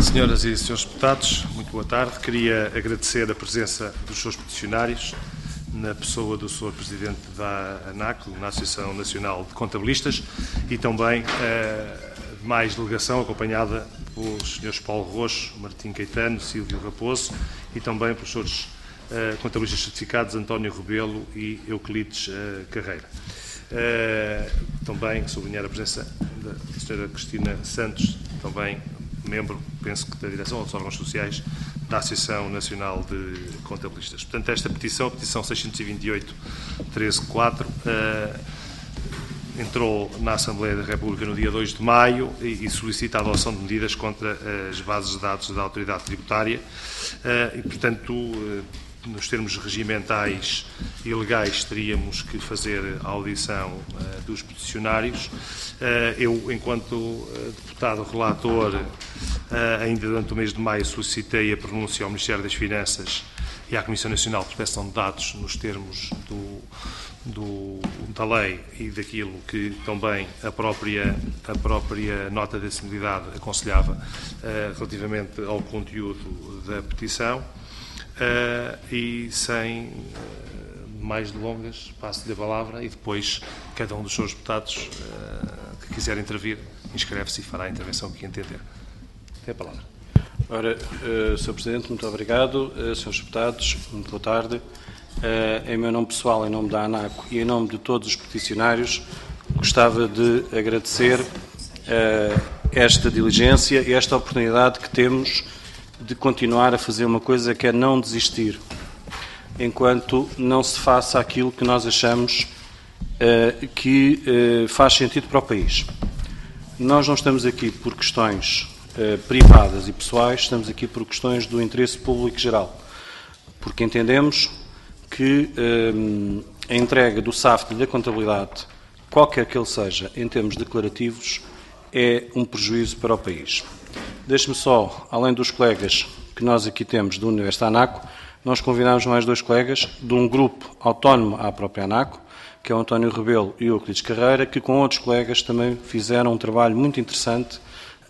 Senhoras e senhores deputados, muito boa tarde. Queria agradecer a presença dos seus peticionários, na pessoa do Sr. Presidente da ANAC, na Associação Nacional de Contabilistas, e também a mais delegação, acompanhada pelos Srs. Paulo Roxo, Martim Caetano, Silvio Raposo, e também pelos Srs. Contabilistas certificados António Rebelo e Euclides Carreira. Também sublinhar a presença da Sra. Cristina Santos, também membro, penso que da Direção dos Órgãos Sociais da Associação Nacional de Contabilistas. Portanto, esta petição, a petição 628-13-4, entrou na Assembleia da República no dia 2 de maio e solicita a adoção de medidas contra as bases de dados da Autoridade Tributária e, portanto, nos termos regimentais e legais, teríamos que fazer a audição dos peticionários. Eu, enquanto deputado relator, ainda durante o mês de maio solicitei a pronúncia ao Ministério das Finanças e à Comissão Nacional de Proteção de Dados nos termos da lei e daquilo que também a própria nota de acessibilidade aconselhava relativamente ao conteúdo da petição. E sem mais delongas, passo-lhe a palavra e depois cada um dos seus deputados que quiser intervir, inscreve-se e fará a intervenção que entender. Tem a palavra. Ora, Sr. Presidente, muito obrigado. Srs. deputados, muito boa tarde. Em meu nome pessoal, em nome da ANACO e em nome de todos os peticionários, gostava de agradecer esta diligência e esta oportunidade que temos de continuar a fazer uma coisa que é não desistir, enquanto não se faça aquilo que nós achamos que faz sentido para o país. Nós não estamos aqui por questões privadas e pessoais, estamos aqui por questões do interesse público geral, porque entendemos que a entrega do SAFT da contabilidade, qualquer que ele seja, em termos declarativos, é um prejuízo para o país. Deixe-me só, além dos colegas que nós aqui temos do Universo ANACO, nós convidámos mais dois colegas de um grupo autónomo à própria ANACO, que é o António Rebelo e o Euclides Carreira, que com outros colegas também fizeram um trabalho muito interessante,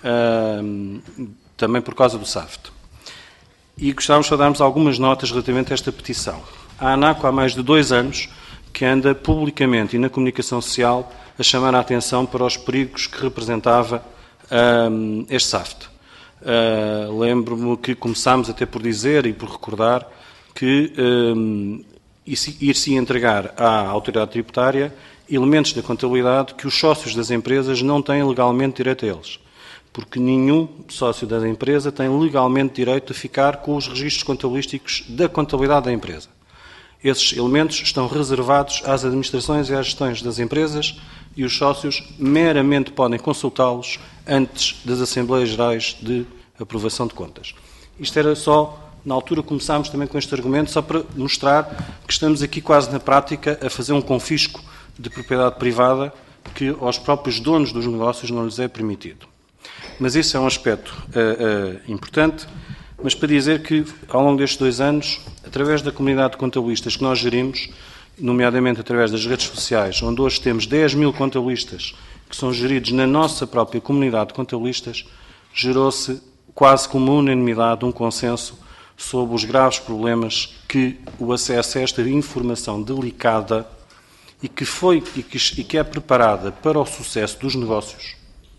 também por causa do SAFT. E gostávamos só de darmos algumas notas relativamente a esta petição. A ANACO há mais de 2 anos que anda publicamente e na comunicação social a chamar a atenção para os perigos que representava este SAFT. Lembro-me que começámos até por dizer e por recordar que ir-se entregar à autoridade tributária elementos da contabilidade que os sócios das empresas não têm legalmente direito a eles, porque nenhum sócio da empresa tem legalmente direito a ficar com os registros contabilísticos da contabilidade da empresa. Esses elementos estão reservados às administrações e às gestões das empresas e os sócios meramente podem consultá-los antes das Assembleias Gerais de Aprovação de Contas. Isto era só, na altura começámos também com este argumento, só para mostrar que estamos aqui quase na prática a fazer um confisco de propriedade privada que aos próprios donos dos negócios não lhes é permitido. Mas isso é um aspecto importante, mas para dizer que ao longo destes 2 anos, através da comunidade de contabilistas que nós gerimos, nomeadamente através das redes sociais, onde hoje temos 10 mil contabilistas que são geridos na nossa própria comunidade de contabilistas, gerou-se quase com uma unanimidade um consenso sobre os graves problemas que o acesso a esta informação delicada e que é preparada para o sucesso dos negócios,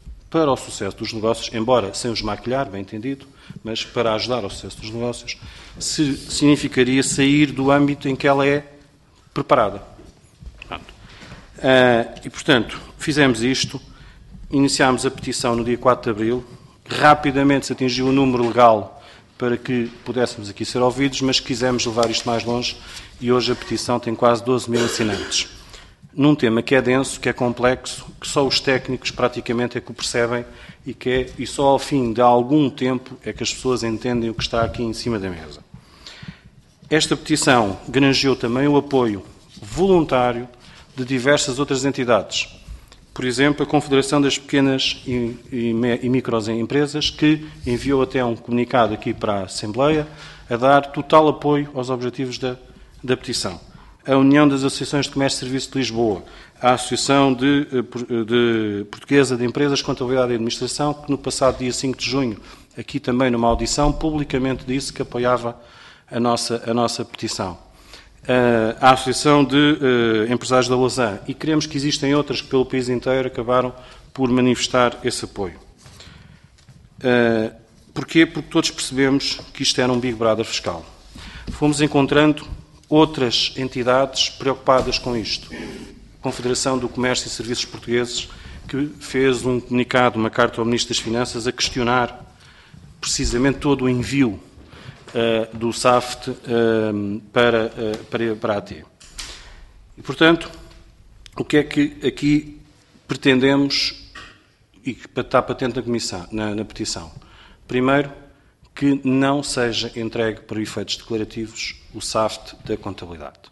embora sem os maquilhar, bem entendido, mas para ajudar ao sucesso dos negócios, significaria sair do âmbito em que ela é preparada. E, portanto, fizemos isto, iniciámos a petição no dia 4 de abril, rapidamente se atingiu o número legal para que pudéssemos aqui ser ouvidos, mas quisemos levar isto mais longe e hoje a petição tem quase 12 mil assinantes. Num tema que é denso, que é complexo, que só os técnicos praticamente é que o percebem e só ao fim de algum tempo é que as pessoas entendem o que está aqui em cima da mesa. Esta petição granjeou também o apoio voluntário de diversas outras entidades. Por exemplo, a Confederação das Pequenas e Microempresas, que enviou até um comunicado aqui para a Assembleia a dar total apoio aos objetivos da petição. A União das Associações de Comércio e Serviço de Lisboa, a Associação Portuguesa de Empresas, Contabilidade e Administração, que no passado dia 5 de junho aqui também numa audição, publicamente disse que apoiava a nossa petição. A Associação de Empresários da Lausanne, e queremos que existem outras que pelo país inteiro acabaram por manifestar esse apoio. Porquê? Porque todos percebemos que isto era um Big Brother fiscal. Fomos encontrando outras entidades preocupadas com isto. A Confederação do Comércio e Serviços Portugueses, que fez um comunicado, uma carta ao Ministro das Finanças, a questionar precisamente todo o envio do SAFT para a AT. E, portanto, o que é que aqui pretendemos, e que está patente na comissão, na petição? Primeiro, que não seja entregue para efeitos declarativos o SAFT da contabilidade.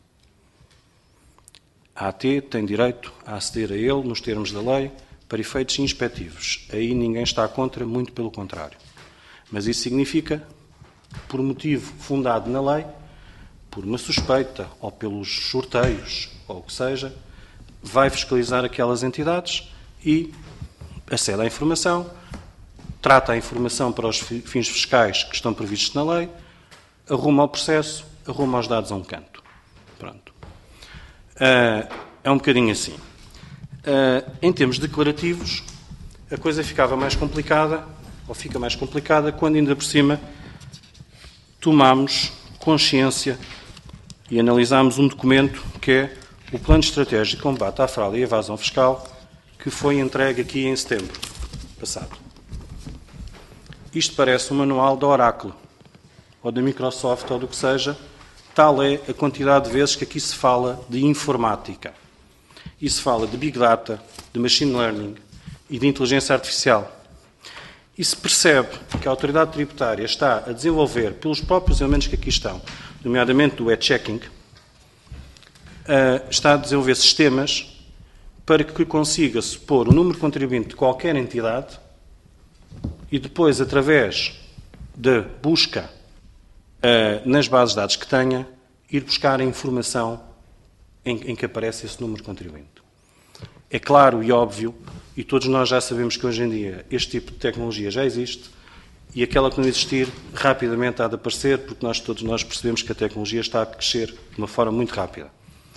A AT tem direito a aceder a ele, nos termos da lei, para efeitos inspectivos. Aí ninguém está contra, muito pelo contrário. Mas isso significa, por motivo fundado na lei, por uma suspeita ou pelos sorteios, ou o que seja, vai fiscalizar aquelas entidades e acede à informação, trata a informação para os fins fiscais que estão previstos na lei, arruma o processo, arruma os dados a um canto. Pronto. É um bocadinho assim. Em termos declarativos, a coisa ficava mais complicada, ou fica mais complicada, quando ainda por cima tomamos consciência e analisámos um documento que é o Plano Estratégico de Combate à Fraude e Evasão Fiscal, que foi entregue aqui em setembro passado. Isto parece um manual da Oracle, ou da Microsoft, ou do que seja, tal é a quantidade de vezes que aqui se fala de informática. E se fala de Big Data, de Machine Learning e de Inteligência Artificial. E se percebe que a Autoridade Tributária está a desenvolver, pelos próprios elementos que aqui estão, nomeadamente do e-checking, está a desenvolver sistemas para que consiga supor o número de contribuinte de qualquer entidade e depois, através da busca nas bases de dados que tenha, ir buscar a informação em que aparece esse número de contribuinte. É claro e óbvio, e todos nós já sabemos que hoje em dia este tipo de tecnologia já existe e aquela que não existir rapidamente há de aparecer, porque todos nós percebemos que a tecnologia está a crescer de uma forma muito rápida.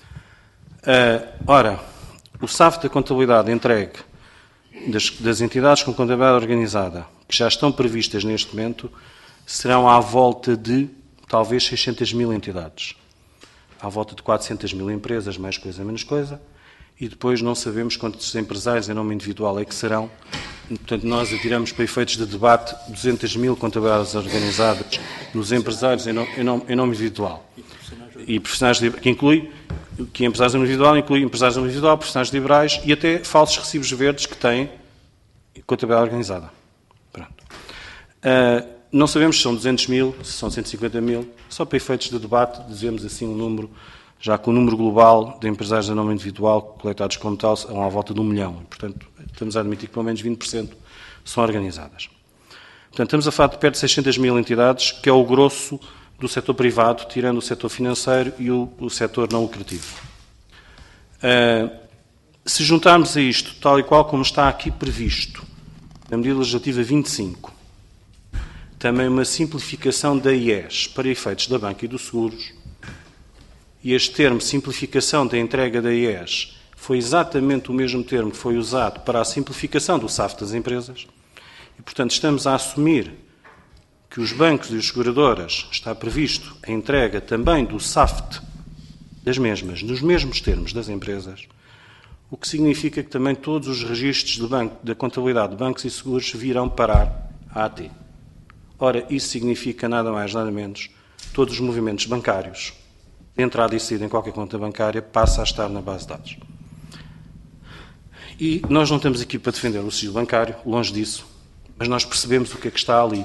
Ora, o SAFT da contabilidade entregue das entidades com contabilidade organizada, que já estão previstas neste momento, serão à volta de, talvez, 600 mil entidades. À volta de 400 mil empresas, mais coisa, menos coisa, e depois não sabemos quantos empresários em nome individual é que serão. E, portanto, nós atiramos para efeitos de debate 200 mil contabilidades organizadas dos empresários em nome individual. E profissionais que inclui, que empresários individual inclui empresários individual, profissionais liberais e até falsos recibos verdes que têm contabilidade organizada. Pronto. Não sabemos se são 200 mil, se são 150 mil, só para efeitos de debate, dizemos assim um número, já que o número global de empresários em nome individual, coletados como tal, são à volta de 1 milhão. Portanto, estamos a admitir que pelo menos 20% são organizadas. Portanto, estamos a falar de perto de 600 mil entidades, que é o grosso do setor privado, tirando o setor financeiro e o setor não lucrativo. Se juntarmos a isto, tal e qual como está aqui previsto, na medida legislativa 25, também uma simplificação da IES para efeitos da banca e dos seguros, e este termo, simplificação da entrega da IES, foi exatamente o mesmo termo que foi usado para a simplificação do SAFT das empresas, e, portanto, estamos a assumir que os bancos e as seguradoras está previsto a entrega também do SAFT das mesmas, nos mesmos termos das empresas, o que significa que também todos os registros da contabilidade de bancos e seguros virão parar à AT. Ora, isso significa nada mais, nada menos, todos os movimentos bancários, de entrada e saída em qualquer conta bancária, passa a estar na base de dados. E nós não estamos aqui para defender o sigilo bancário, longe disso, mas nós percebemos o que é que está ali.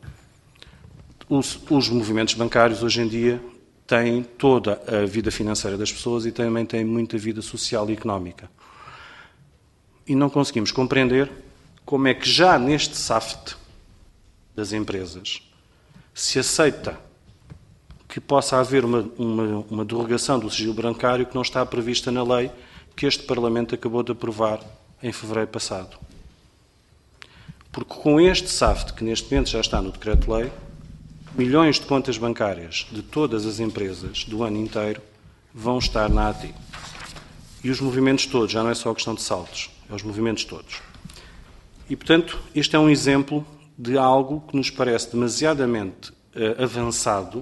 Os movimentos bancários, hoje em dia, têm toda a vida financeira das pessoas e também têm muita vida social e económica. E não conseguimos compreender como é que já neste SAFT das empresas se aceita que possa haver uma derrogação do sigilo bancário que não está prevista na lei que este Parlamento acabou de aprovar em fevereiro passado. Porque com este SAFT, que neste momento já está no decreto-lei, milhões de contas bancárias de todas as empresas do ano inteiro vão estar na AT. E os movimentos todos, já não é só a questão de saldos, é os movimentos todos. E, portanto, este é um exemplo de algo que nos parece demasiadamente avançado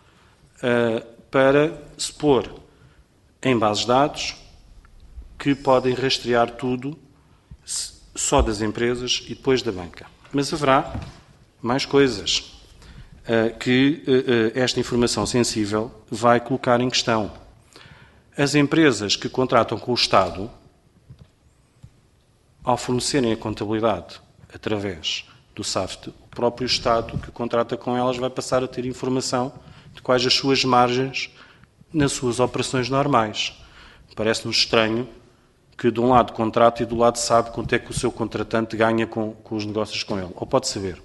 para se pôr em bases de dados que podem rastrear tudo só das empresas e depois da banca. Mas haverá mais coisas que esta informação sensível vai colocar em questão. As empresas que contratam com o Estado, ao fornecerem a contabilidade através do SAFT, o próprio Estado que contrata com elas vai passar a ter informação de quais as suas margens nas suas operações normais. Parece-nos estranho que de um lado contrata e do lado sabe quanto é que o seu contratante ganha com os negócios com ele. Ou pode saber.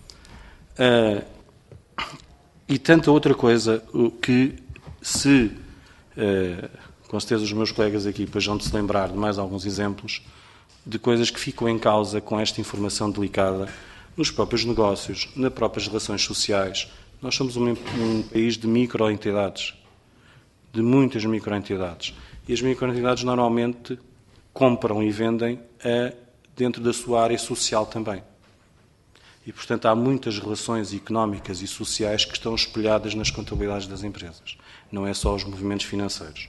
E tanta outra coisa que se, com certeza os meus colegas aqui depois vão se lembrar de mais alguns exemplos de coisas que ficam em causa com esta informação delicada nos próprios negócios, nas próprias relações sociais. Nós somos um país de microentidades, de muitas microentidades. E as microentidades normalmente compram e vendem dentro da sua área social também. E, portanto, há muitas relações económicas e sociais que estão espelhadas nas contabilidades das empresas. Não é só os movimentos financeiros.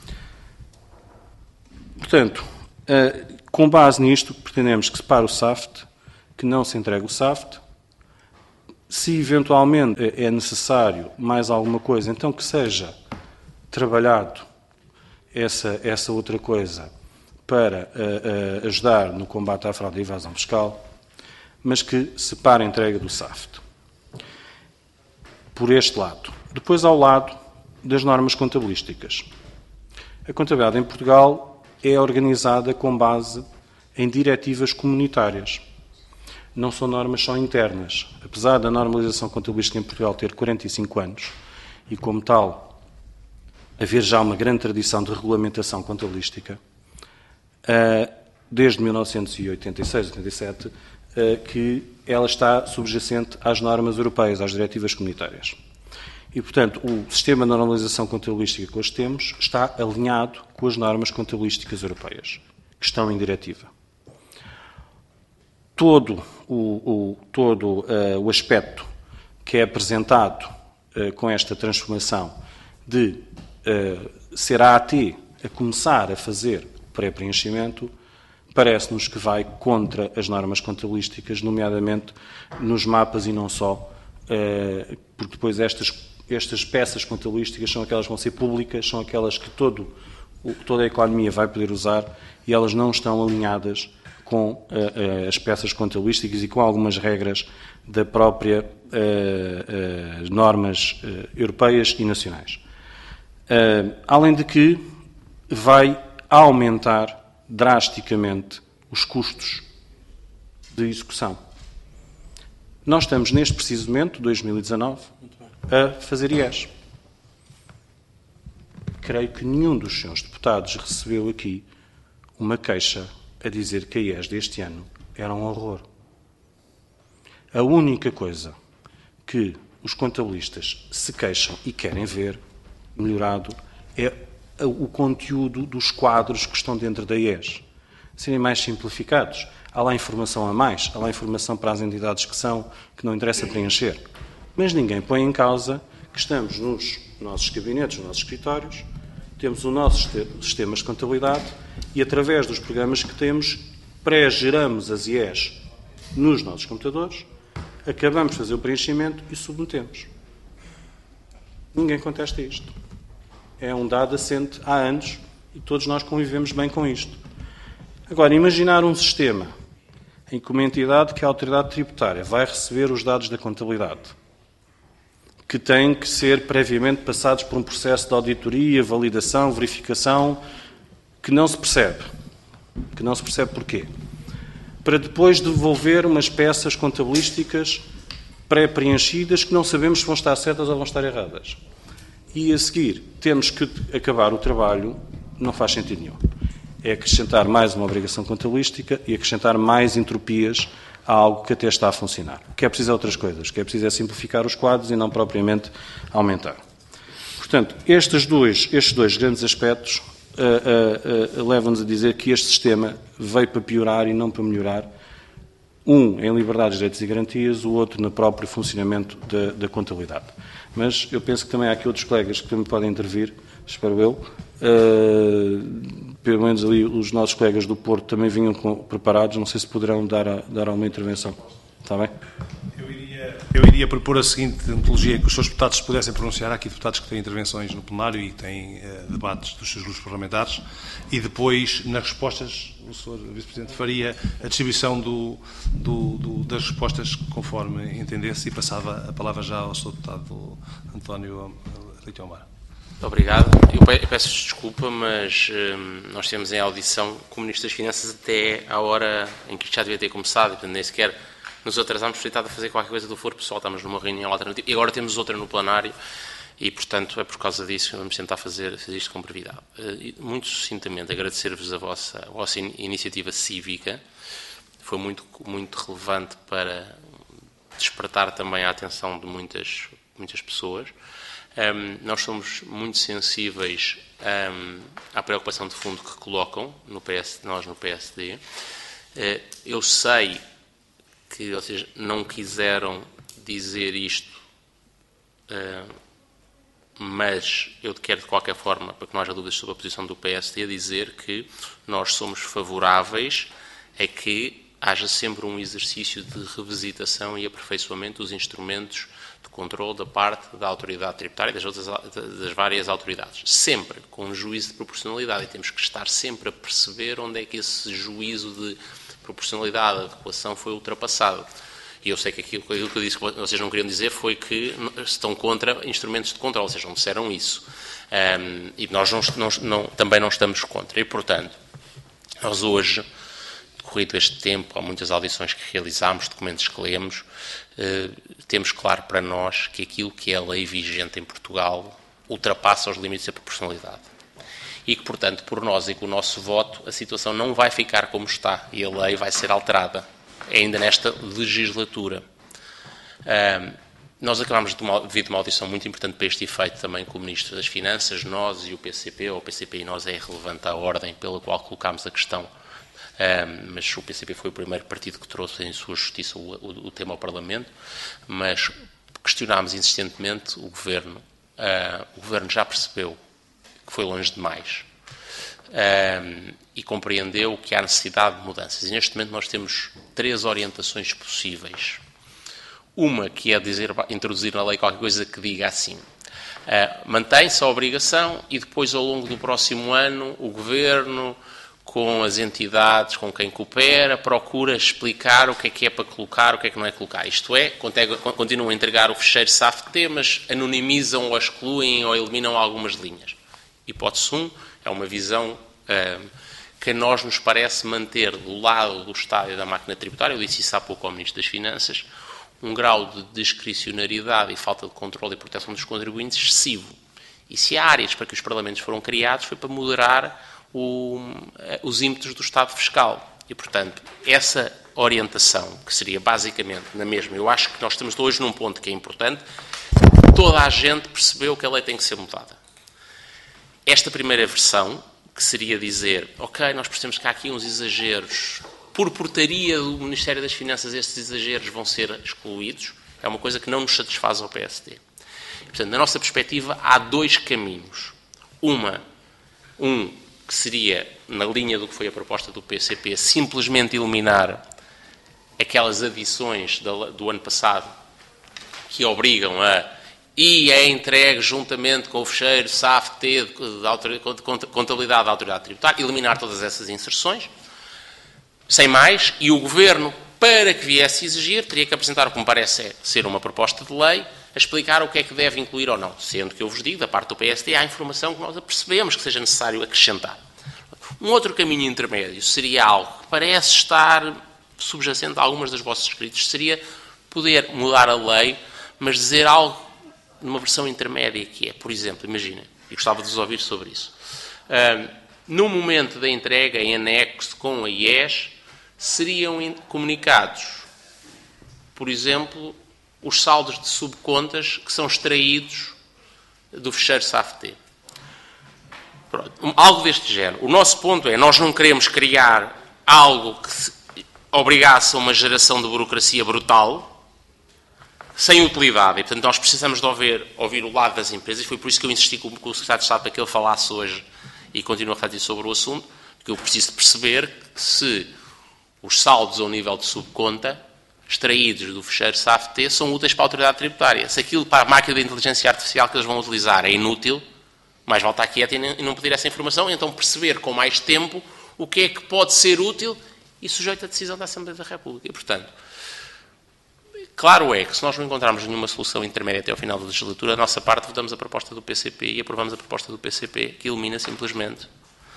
Portanto, com base nisto, pretendemos que se pare o SAFT, que não se entregue o SAFT. Se eventualmente é necessário mais alguma coisa, então que seja trabalhado essa outra coisa para ajudar no combate à fraude e evasão fiscal, mas que se pare a entrega do SAFT. Por este lado. Depois, ao lado das normas contabilísticas. A contabilidade em Portugal é organizada com base em diretivas comunitárias. Não são normas só internas. Apesar da normalização contabilística em Portugal ter 45 anos e, como tal, haver já uma grande tradição de regulamentação contabilística, desde 1986, 87, que ela está subjacente às normas europeias, às diretivas comunitárias. E, portanto, o sistema de normalização contabilística que hoje temos está alinhado com as normas contabilísticas europeias, que estão em diretiva. Todo o aspecto que é apresentado com esta transformação de ser a AT a começar a fazer pré-preenchimento, parece-nos que vai contra as normas contabilísticas, nomeadamente nos mapas e não só, porque depois estas peças contabilísticas são aquelas que vão ser públicas, são aquelas que toda a economia vai poder usar e elas não estão alinhadas com as peças contabilísticas e com algumas regras da própria normas europeias e nacionais. Além de que vai aumentar drasticamente os custos de execução. Nós estamos neste preciso momento, 2019, a fazer IES. Creio que nenhum dos senhores deputados recebeu aqui uma queixa a dizer que a IES deste ano era um horror. A única coisa que os contabilistas se queixam e querem ver melhorado é o conteúdo dos quadros que estão dentro da IES. Serem mais simplificados. Há lá informação a mais, há lá informação para as entidades que não interessa preencher. Mas ninguém põe em causa que estamos nos nossos gabinetes, nos nossos escritórios, temos o nosso sistema de contabilidade e, através dos programas que temos, pré-geramos as IES nos nossos computadores, acabamos de fazer o preenchimento e submetemos. Ninguém contesta isto. É um dado assente há anos e todos nós convivemos bem com isto. Agora, imaginar um sistema em que uma entidade que é a autoridade tributária vai receber os dados da contabilidade, que têm que ser previamente passados por um processo de auditoria, validação, verificação, que não se percebe. Que não se percebe porquê. Para depois devolver umas peças contabilísticas pré-preenchidas que não sabemos se vão estar certas ou vão estar erradas. E a seguir temos que acabar o trabalho, não faz sentido nenhum. É acrescentar mais uma obrigação contabilística e acrescentar mais entropias a algo que até está a funcionar. O que é preciso é outras coisas. O que é preciso é simplificar os quadros e não propriamente aumentar. Portanto, estes dois grandes aspectos levam-nos a dizer que este sistema veio para piorar e não para melhorar. Um em liberdades, direitos e garantias, o outro no próprio funcionamento da contabilidade. Mas eu penso que também há aqui outros colegas que também podem intervir, espero eu. Pelo menos ali os nossos colegas do Porto também vinham preparados, não sei se poderão dar alguma intervenção. Está bem? Eu iria propor a seguinte metodologia, que os seus deputados se pudessem pronunciar. Há aqui deputados que têm intervenções no plenário e têm debates dos seus grupos parlamentares, e depois, nas respostas, o Sr. Vice-Presidente faria a distribuição das respostas conforme entendesse, e passava a palavra já ao Sr. Deputado António Leite Omar. Obrigado. Eu peço desculpa, mas nós temos em audição com o Ministro das Finanças até à hora em que isto já devia ter começado, e portanto nem sequer nos atrasámos por tentar fazer qualquer coisa do foro pessoal. Estamos numa reunião alternativa e agora temos outra no plenário e, portanto, é por causa disso que vamos tentar fazer isto com brevidade. Muito sucintamente, agradecer-vos a vossa iniciativa cívica. Foi muito relevante para despertar também a atenção de muitas pessoas. Nós somos muito sensíveis à preocupação de fundo que colocam nós no PSD. Eu sei que vocês não quiseram dizer isto, mas eu quero, de qualquer forma, para que não haja dúvidas sobre a posição do PSD, dizer que nós somos favoráveis a que haja sempre um exercício de revisitação e aperfeiçoamento dos instrumentos de controle da parte da autoridade tributária e das várias autoridades. Sempre com um juízo de proporcionalidade, e temos que estar sempre a perceber onde é que esse juízo de proporcionalidade, adequação foi ultrapassado. E eu sei que aquilo que eu disse que vocês não queriam dizer foi que estão contra instrumentos de controle, vocês não disseram isso. E nós também não estamos contra. E, portanto, nós hoje, decorrido este tempo, há muitas audições que realizámos, documentos que lemos, temos claro para nós que aquilo que é a lei vigente em Portugal ultrapassa os limites da proporcionalidade. E que, portanto, por nós e com o nosso voto, a situação não vai ficar como está e a lei vai ser alterada, ainda nesta legislatura. Nós acabámos de vir de uma audição muito importante para este efeito também com o Ministro das Finanças, nós e o PCP, ou o PCP e nós é irrelevante a ordem pela qual colocámos a questão, mas o PCP foi o primeiro partido que trouxe em sua justiça o tema ao Parlamento, mas questionámos insistentemente o Governo. O Governo já percebeu que foi longe demais e compreendeu que há necessidade de mudanças. E neste momento nós temos 3 orientações possíveis. Uma que é introduzir na lei qualquer coisa que diga assim: mantém-se a obrigação e depois, ao longo do próximo ano, o Governo, com as entidades com quem coopera, procura explicar o que é para colocar, o que é que não é colocar. Isto é, continuam a entregar o fecheiro SAFT, mas anonimizam ou excluem ou eliminam algumas linhas. Hipótese 1 é uma visão que a nós nos parece manter do lado do Estado e da máquina tributária, eu disse isso há pouco ao Ministro das Finanças, um grau de discricionariedade e falta de controle e proteção dos contribuintes excessivo. E se há áreas para que os parlamentos foram criados, foi para moderar os ímpetos do Estado fiscal. E, portanto, essa orientação, que seria basicamente na mesma, eu acho que nós estamos hoje num ponto que é importante, toda a gente percebeu que a lei tem que ser mudada. Esta primeira versão, que seria dizer, ok, nós percebemos que há aqui uns exageros, por portaria do Ministério das Finanças estes exageros vão ser excluídos, é uma coisa que não nos satisfaz ao PSD. Portanto, na nossa perspectiva, há 2 caminhos. Um que seria, na linha do que foi a proposta do PCP, simplesmente eliminar aquelas adições do ano passado que obrigam e é entregue juntamente com o fecheiro SAFT de contabilidade da autoridade tributária, eliminar todas essas inserções, sem mais, e o Governo, para que viesse exigir, teria que apresentar o que me parece ser uma proposta de lei, a explicar o que é que deve incluir ou não, sendo que eu vos digo, da parte do PSD, há informação que nós percebemos que seja necessário acrescentar. Um outro caminho intermédio seria algo que parece estar subjacente a algumas das vossas escritas, seria poder mudar a lei, mas dizer algo numa versão intermédia, que é, por exemplo, imaginem, e gostava de vos ouvir sobre isso, no momento da entrega em anexo com a IES, seriam comunicados por exemplo, os saldos de subcontas que são extraídos do fecheiro SAF-T. Algo deste género. O nosso ponto é, nós não queremos criar algo que obrigasse a uma geração de burocracia brutal, sem utilidade. E, portanto, nós precisamos de ouvir o lado das empresas. Foi por isso que eu insisti com o Secretário de Estado para que ele falasse hoje e continue a refletir sobre o assunto, porque eu preciso de perceber que se os saldos ao nível de subconta extraídos do fecheiro SAF-T são úteis para a autoridade tributária. Se aquilo para a máquina de inteligência artificial que eles vão utilizar é inútil, mais vale estar quieto e não pedir essa informação, então perceber com mais tempo o que é que pode ser útil e sujeito à decisão da Assembleia da República. E, portanto, claro é que se nós não encontrarmos nenhuma solução intermédia até ao final da legislatura, a nossa parte votamos a proposta do PCP e aprovamos a proposta do PCP, que elimina simplesmente.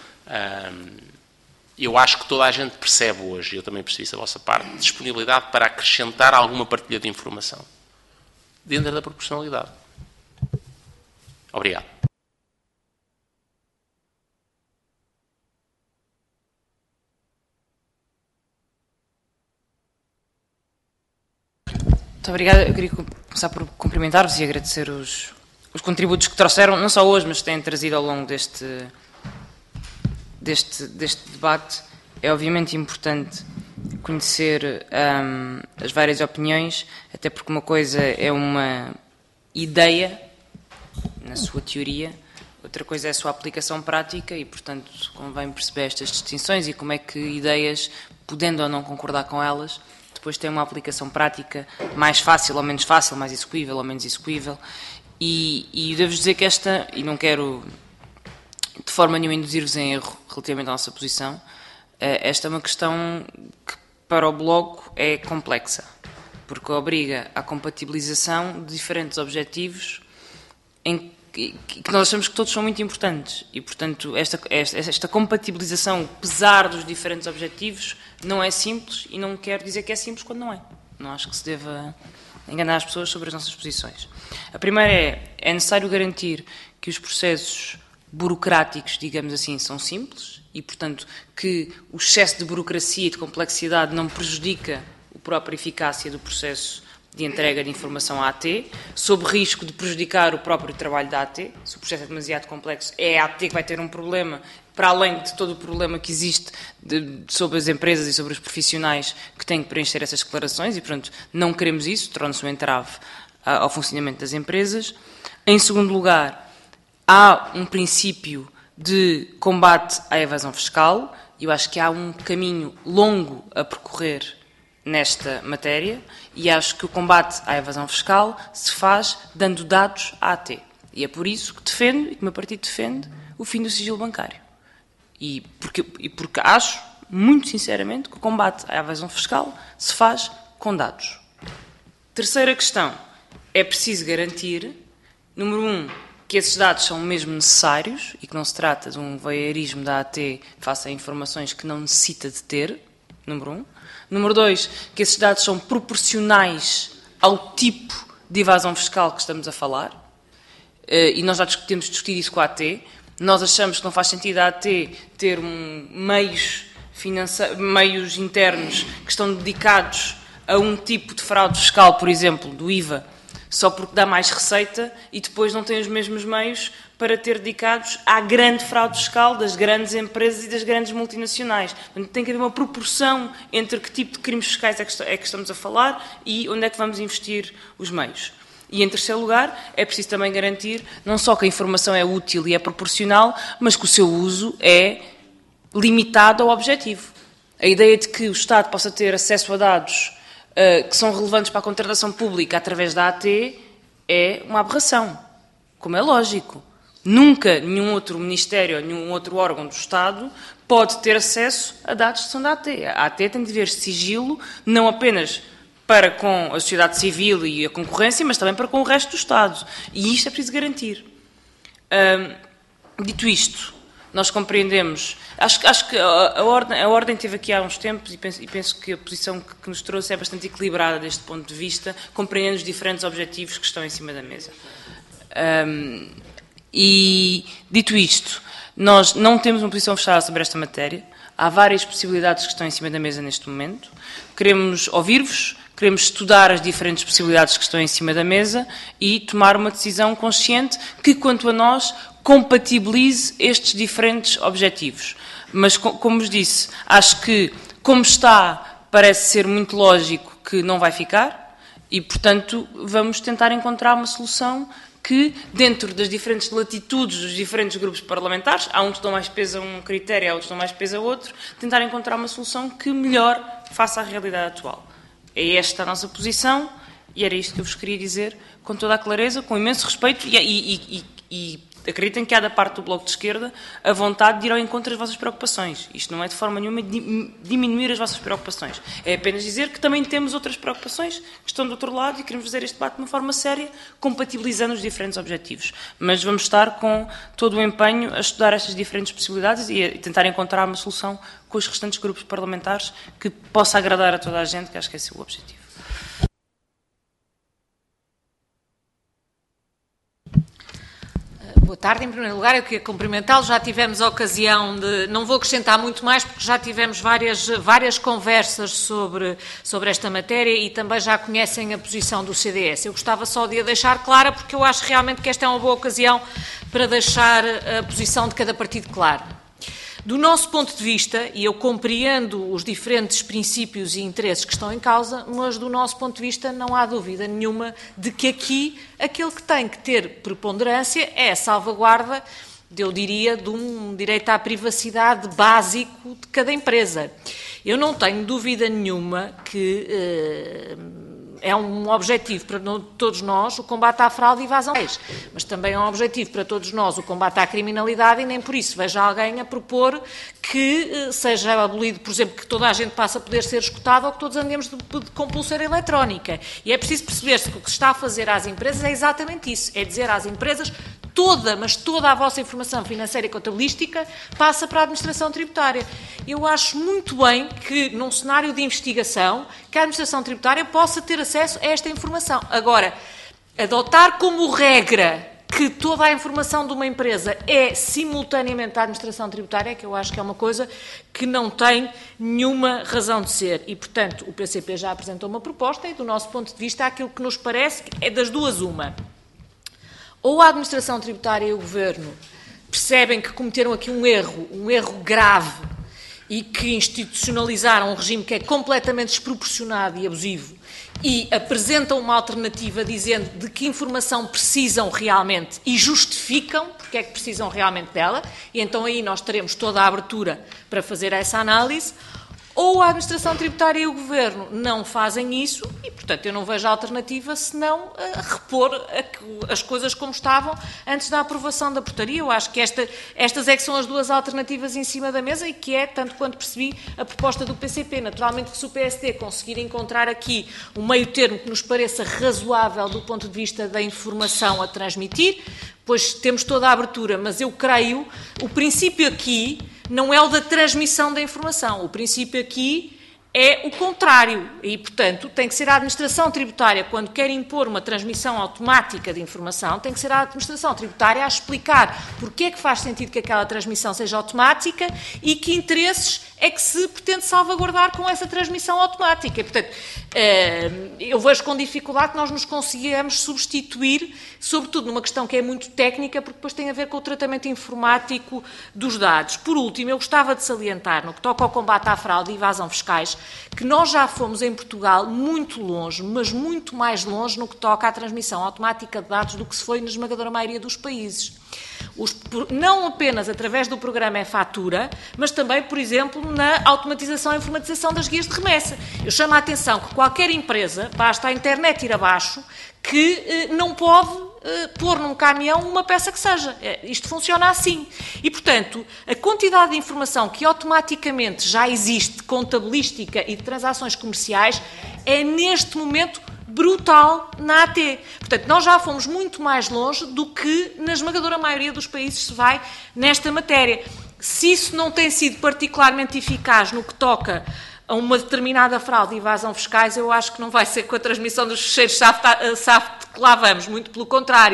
Eu acho que toda a gente percebe hoje, eu também percebi isso da vossa parte, disponibilidade para acrescentar alguma partilha de informação dentro da proporcionalidade. Obrigado. Muito obrigada. Eu queria começar por cumprimentar-vos e agradecer os contributos que trouxeram, não só hoje, mas têm trazido ao longo deste debate. É obviamente importante conhecer as várias opiniões, até porque uma coisa é uma ideia, na sua teoria, outra coisa é a sua aplicação prática e, portanto, convém perceber estas distinções e como é que ideias, podendo ou não concordar com elas, depois têm uma aplicação prática mais fácil ou menos fácil, mais execuível ou menos execuível. E devo dizer que e não quero de forma nenhuma induzir-vos em erro relativamente à nossa posição, esta é uma questão que para o Bloco é complexa, porque obriga à compatibilização de diferentes objetivos que nós achamos que todos são muito importantes e, portanto, esta compatibilização, apesar dos diferentes objetivos, não é simples e não quero dizer que é simples quando não é. Não acho que se deva enganar as pessoas sobre as nossas posições. A primeira é necessário garantir que os processos burocráticos, digamos assim, são simples e, portanto, que o excesso de burocracia e de complexidade não prejudica a própria eficácia do processo de entrega de informação à AT, sob risco de prejudicar o próprio trabalho da AT. Se o processo é demasiado complexo, é a AT que vai ter um problema, para além de todo o problema que existe sobre as empresas e sobre os profissionais que têm que preencher essas declarações e, portanto, não queremos isso, torna-se um entrave ao funcionamento das empresas. Em segundo lugar, há um princípio de combate à evasão fiscal e eu acho que há um caminho longo a percorrer nesta matéria e acho que o combate à evasão fiscal se faz dando dados à AT. E é por isso que defendo, e que o meu partido defende, o fim do sigilo bancário. E porque acho, muito sinceramente, que o combate à evasão fiscal se faz com dados. Terceira questão. É preciso garantir, número 1, que esses dados são mesmo necessários e que não se trata de um voyeurismo da AT face a informações que não necessita de ter, número 1. Número 2, que esses dados são proporcionais ao tipo de evasão fiscal que estamos a falar. E nós já temos discutido isso com a AT. Nós achamos que não faz sentido a AT ter meios internos que estão dedicados a um tipo de fraude fiscal, por exemplo, do IVA, só porque dá mais receita e depois não tem os mesmos meios para ter dedicados à grande fraude fiscal das grandes empresas e das grandes multinacionais. Portanto, tem que haver uma proporção entre que tipo de crimes fiscais é que estamos a falar e onde é que vamos investir os meios. E, em terceiro lugar, é preciso também garantir não só que a informação é útil e é proporcional, mas que o seu uso é limitado ao objetivo. A ideia de que o Estado possa ter acesso a dados que são relevantes para a contratação pública através da AT é uma aberração, como é lógico. Nunca nenhum outro Ministério ou nenhum outro órgão do Estado pode ter acesso a dados que são da AT. A AT tem de haver sigilo, não apenas para com a sociedade civil e a concorrência, mas também para com o resto do Estado. E isto é preciso garantir. Dito isto, nós compreendemos... Acho que a ordem teve aqui há uns tempos e penso que a posição que nos trouxe é bastante equilibrada deste ponto de vista, compreendendo os diferentes objetivos que estão em cima da mesa. E, dito isto, nós não temos uma posição fechada sobre esta matéria. Há várias possibilidades que estão em cima da mesa neste momento. Queremos ouvir-vos, queremos estudar as diferentes possibilidades que estão em cima da mesa e tomar uma decisão consciente que, quanto a nós, compatibilize estes diferentes objetivos. Mas, como vos disse, acho que, como está, parece ser muito lógico que não vai ficar e, portanto, vamos tentar encontrar uma solução que, dentro das diferentes latitudes dos diferentes grupos parlamentares, há uns que dão mais peso a um critério, há outros que dão mais peso a outro, tentar encontrar uma solução que melhor faça a realidade atual. É esta a nossa posição e era isto que eu vos queria dizer com toda a clareza, com imenso respeito e acreditem que há da parte do Bloco de Esquerda a vontade de ir ao encontro das vossas preocupações. Isto não é de forma nenhuma diminuir as vossas preocupações. É apenas dizer que também temos outras preocupações que estão do outro lado e queremos fazer este debate de uma forma séria, compatibilizando os diferentes objetivos. Mas vamos estar com todo o empenho a estudar estas diferentes possibilidades e a tentar encontrar uma solução com os restantes grupos parlamentares que possa agradar a toda a gente, que acho que esse é o objetivo. Boa tarde. Em primeiro lugar, eu queria cumprimentá-lo. Já tivemos a ocasião de... Não vou acrescentar muito mais, porque já tivemos várias conversas sobre esta matéria e também já conhecem a posição do CDS. Eu gostava só de a deixar clara, porque eu acho realmente que esta é uma boa ocasião para deixar a posição de cada partido clara. Do nosso ponto de vista, e eu compreendo os diferentes princípios e interesses que estão em causa, mas do nosso ponto de vista não há dúvida nenhuma de que aqui aquele que tem que ter preponderância é a salvaguarda, eu diria, de um direito à privacidade básico de cada empresa. Eu não tenho dúvida nenhuma que é um objetivo para todos nós o combate à fraude e evasão, mas também é um objetivo para todos nós o combate à criminalidade e nem por isso vejo alguém a propor que seja abolido, por exemplo, que toda a gente passe a poder ser escutado ou que todos andemos com pulseira eletrónica. E é preciso perceber-se que o que se está a fazer às empresas é exatamente isso, é dizer às empresas mas toda a vossa informação financeira e contabilística passa para a administração tributária. Eu acho muito bem que, num cenário de investigação, que a administração tributária possa ter acesso a esta informação. Agora, adotar como regra que toda a informação de uma empresa é simultaneamente da administração tributária, que eu acho que é uma coisa que não tem nenhuma razão de ser. E, portanto, o PCP já apresentou uma proposta e, do nosso ponto de vista, aquilo que nos parece é das duas uma. Ou a administração tributária e o Governo percebem que cometeram aqui um erro grave e que institucionalizaram um regime que é completamente desproporcionado e abusivo e apresentam uma alternativa dizendo de que informação precisam realmente e justificam porque é que precisam realmente dela, e então aí nós teremos toda a abertura para fazer essa análise. Ou a administração tributária e o Governo não fazem isso e, portanto, eu não vejo alternativa senão repor as coisas como estavam antes da aprovação da portaria. Eu acho que estas é que são as duas alternativas em cima da mesa e que é, tanto quanto percebi, a proposta do PCP. Naturalmente que se o PSD conseguir encontrar aqui um meio termo que nos pareça razoável do ponto de vista da informação a transmitir, pois temos toda a abertura, mas eu creio, o princípio aqui não é o da transmissão da informação. O princípio aqui é o contrário. E, portanto, tem que ser a administração tributária, quando quer impor uma transmissão automática de informação, tem que ser a administração tributária a explicar porque é que faz sentido que aquela transmissão seja automática e que interesses é que se pretende salvaguardar com essa transmissão automática. E, portanto, eu vejo com dificuldade que nós nos consigamos substituir, sobretudo numa questão que é muito técnica, porque depois tem a ver com o tratamento informático dos dados. Por último, eu gostava de salientar, no que toca ao combate à fraude e evasão fiscais, que nós já fomos em Portugal muito longe, mas muito mais longe no que toca à transmissão automática de dados do que se foi na esmagadora maioria dos países. Não apenas através do programa e-fatura, mas também, por exemplo, na automatização e informatização das guias de remessa. Eu chamo a atenção que qualquer empresa, basta a internet ir abaixo, que não pode pôr num caminhão uma peça que seja. Isto funciona assim. E, portanto, a quantidade de informação que automaticamente já existe, contabilística e de transações comerciais, é neste momento brutal na AT. Portanto, nós já fomos muito mais longe do que na esmagadora maioria dos países se vai nesta matéria. Se isso não tem sido particularmente eficaz no que toca a uma determinada fraude e evasão fiscais, eu acho que não vai ser com a transmissão dos fecheiros SAFT que lá vamos, muito pelo contrário.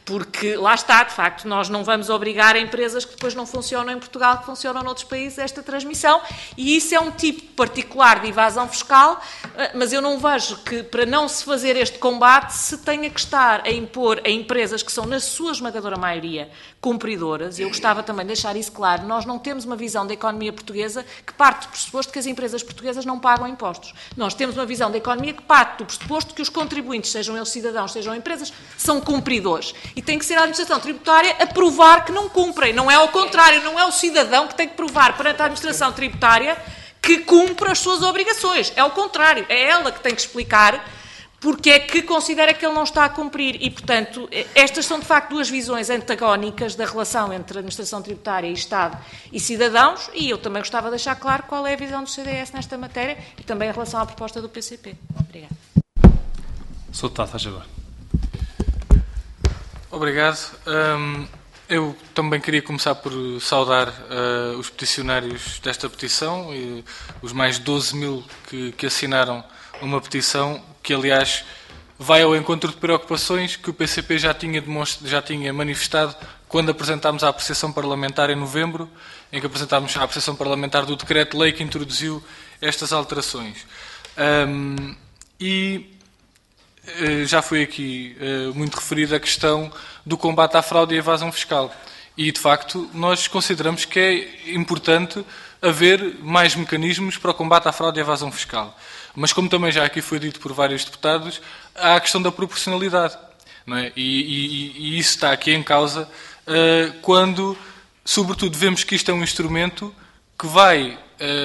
Porque lá está, de facto, nós não vamos obrigar a empresas que depois não funcionam em Portugal, que funcionam noutros países, esta transmissão, e isso é um tipo particular de evasão fiscal, mas eu não vejo que, para não se fazer este combate, se tenha que estar a impor a empresas que são, na sua esmagadora maioria, cumpridoras, e eu gostava também de deixar isso claro, nós não temos uma visão da economia portuguesa que parte do pressuposto que as empresas portuguesas não pagam impostos. Nós temos uma visão da economia que parte do pressuposto que os contribuintes, sejam eles cidadãos, sejam empresas, são cumpridores. E tem que ser a administração tributária a provar que não cumprem. Não é ao contrário, não é o cidadão que tem que provar perante a administração tributária que cumpre as suas obrigações. É ao contrário, é ela que tem que explicar porque é que considera que ele não está a cumprir. E, portanto, estas são, de facto, duas visões antagónicas da relação entre a administração tributária e Estado e cidadãos, e eu também gostava de deixar claro qual é a visão do CDS nesta matéria e também em relação à proposta do PCP. Obrigada. Sr. Deputado, faz agora. Obrigado. Eu também queria começar por saudar os peticionários desta petição, e os mais de 12 mil que assinaram uma petição que, aliás, vai ao encontro de preocupações que o PCP já tinha manifestado quando apresentámos a apreciação parlamentar em novembro, em que apresentámos a apreciação parlamentar do decreto-lei que introduziu estas alterações. Já foi aqui muito referida a questão do combate à fraude e à evasão fiscal. E, de facto, nós consideramos que é importante haver mais mecanismos para o combate à fraude e à evasão fiscal. Mas, como também já aqui foi dito por vários deputados, há a questão da proporcionalidade. Não é? E isso está aqui em causa quando, sobretudo, vemos que isto é um instrumento que vai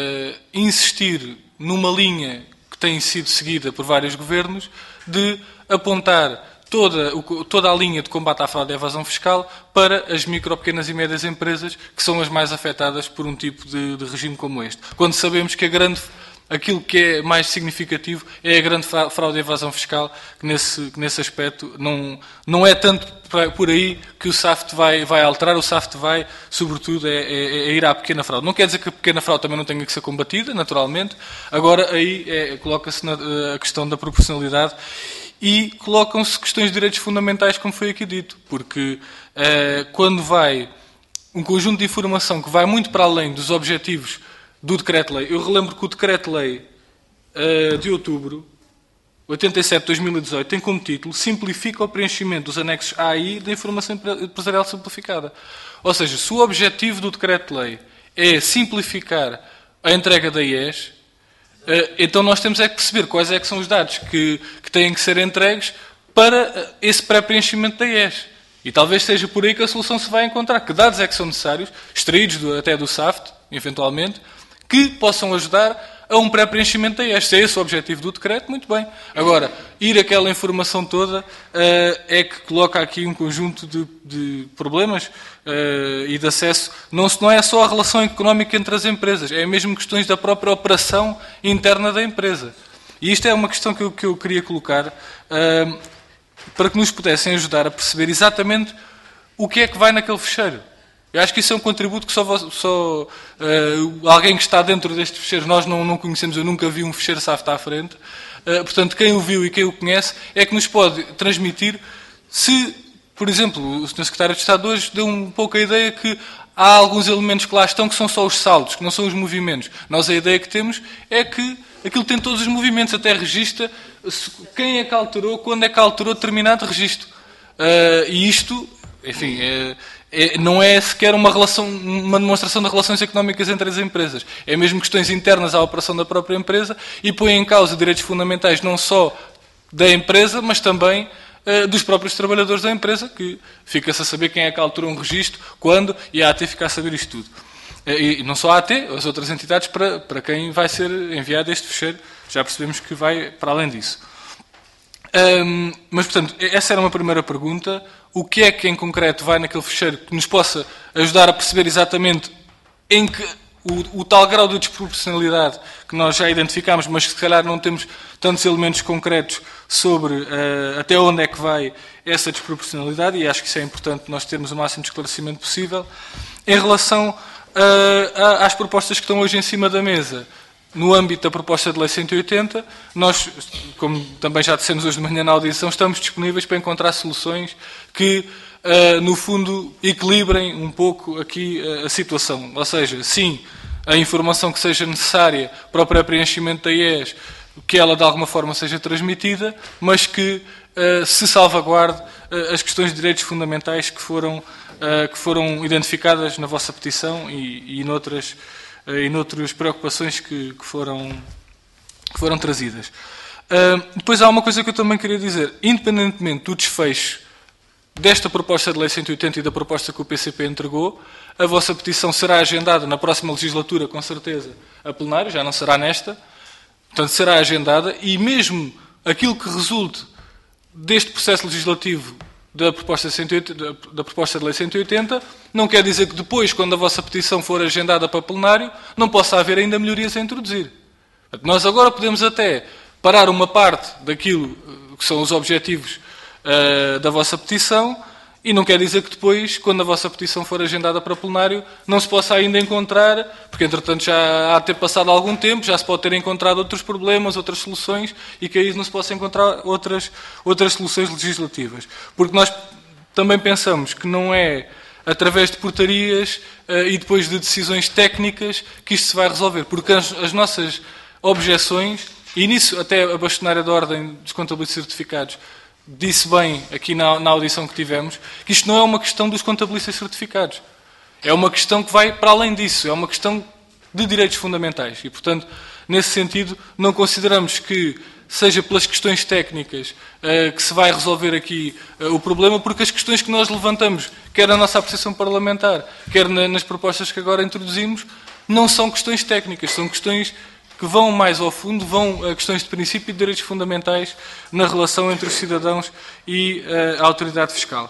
insistir numa linha que tem sido seguida por vários governos de apontar toda a linha de combate à fraude e à evasão fiscal para as micro, pequenas e médias empresas, que são as mais afetadas por um tipo de regime como este. Quando sabemos que aquilo que é mais significativo é a grande fraude e evasão fiscal, que nesse aspecto não é tanto por aí que o SAFT vai alterar. O SAFT vai, sobretudo, é ir à pequena fraude. Não quer dizer que a pequena fraude também não tenha que ser combatida, naturalmente. Agora, aí coloca-se a questão da proporcionalidade e colocam-se questões de direitos fundamentais, como foi aqui dito, porque quando vai um conjunto de informação que vai muito para além dos objetivos do decreto-lei. Eu relembro que o decreto-lei de outubro, 87 de 2018, tem como título simplifica o preenchimento dos anexos A e I da informação empresarial simplificada. Ou seja, se o objetivo do decreto-lei é simplificar a entrega da IES, então nós temos é que perceber quais é que são os dados que têm que ser entregues para esse pré-preenchimento da IES. E talvez seja por aí que a solução se vai encontrar. Que dados é que são necessários, extraídos até do SAFT, eventualmente, que possam ajudar a um pré-preenchimento da IES. Se é esse o objetivo do decreto, muito bem. Agora, ir aquela informação toda é que coloca aqui um conjunto de problemas e de acesso. Não é só a relação económica entre as empresas, é mesmo questões da própria operação interna da empresa. E isto é uma questão que eu queria colocar para que nos pudessem ajudar a perceber exatamente o que é que vai naquele fecheiro. Eu acho que isso é um contributo que só alguém que está dentro deste fecheiro, nós não conhecemos, eu nunca vi um fecheiro SAFT à frente, portanto, quem o viu e quem o conhece é que nos pode transmitir se, por exemplo, o Sr. Secretário de Estado hoje deu um pouco a ideia que há alguns elementos que lá estão que são só os saldos, que não são os movimentos. Nós a ideia que temos é que aquilo tem todos os movimentos, até registra quem é que alterou, quando é que alterou determinado registro. E isto, enfim, não é sequer uma demonstração de relações económicas entre as empresas. É mesmo questões internas à operação da própria empresa e põe em causa direitos fundamentais não só da empresa, mas também dos próprios trabalhadores da empresa, que fica-se a saber quem é que alterou um registro, quando, e a AT fica a saber isto tudo. E não só a AT, as outras entidades para quem vai ser enviado este fecheiro, já percebemos que vai para além disso. Mas, portanto, essa era uma primeira pergunta. O que é que, em concreto, vai naquele fecheiro que nos possa ajudar a perceber exatamente em que o tal grau de desproporcionalidade que nós já identificámos, mas que, se calhar, não temos tantos elementos concretos sobre até onde é que vai essa desproporcionalidade, e acho que isso é importante nós termos o máximo de esclarecimento possível. Em relação às propostas que estão hoje em cima da mesa, no âmbito da proposta de lei 180, nós, como também já dissemos hoje de manhã na audição, estamos disponíveis para encontrar soluções que, no fundo, equilibrem um pouco aqui a situação. Ou seja, sim, a informação que seja necessária para o pré-preenchimento da IES, que ela de alguma forma seja transmitida, mas que se salvaguarde as questões de direitos fundamentais que foram identificadas na vossa petição e noutras preocupações que foram trazidas. Depois há uma coisa que eu também queria dizer. Independentemente do desfecho desta proposta de lei 180 e da proposta que o PCP entregou, a vossa petição será agendada na próxima legislatura, com certeza, a plenário, já não será nesta. Portanto, será agendada e mesmo aquilo que resulte deste processo legislativo da proposta de lei 180, não quer dizer que depois, quando a vossa petição for agendada para plenário, não possa haver ainda melhorias a introduzir. Nós agora podemos até parar uma parte daquilo que são os objetivos da vossa petição e não quer dizer que depois, quando a vossa petição for agendada para plenário, não se possa ainda encontrar, porque entretanto já há de ter passado algum tempo, já se pode ter encontrado outros problemas, outras soluções, e que aí não se possa encontrar outras soluções legislativas. Porque nós também pensamos que não é através de portarias e depois de decisões técnicas que isto se vai resolver, porque as nossas objeções, e nisso até a bastonária da Ordem dos Contabilistas Certificados disse bem aqui na audição que tivemos, que isto não é uma questão dos contabilistas certificados. É uma questão que vai para além disso. É uma questão de direitos fundamentais. E, portanto, nesse sentido, não consideramos que seja pelas questões técnicas que se vai resolver aqui o problema, porque as questões que nós levantamos, quer na nossa apreciação parlamentar, quer nas propostas que agora introduzimos, não são questões técnicas, são questões que vão mais ao fundo, vão a questões de princípio e de direitos fundamentais na relação entre os cidadãos e a autoridade fiscal.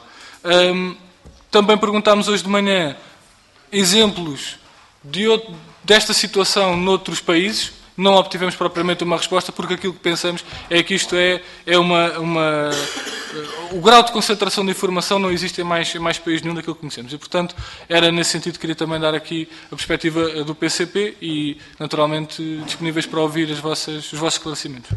Também perguntámos hoje de manhã exemplos desta situação noutros países. Não obtivemos propriamente uma resposta, porque aquilo que pensamos é que isto o grau de concentração de informação não existe em mais país nenhum daquilo que conhecemos. E, portanto, era nesse sentido que queria também dar aqui a perspectiva do PCP e, naturalmente, disponíveis para ouvir os vossos esclarecimentos.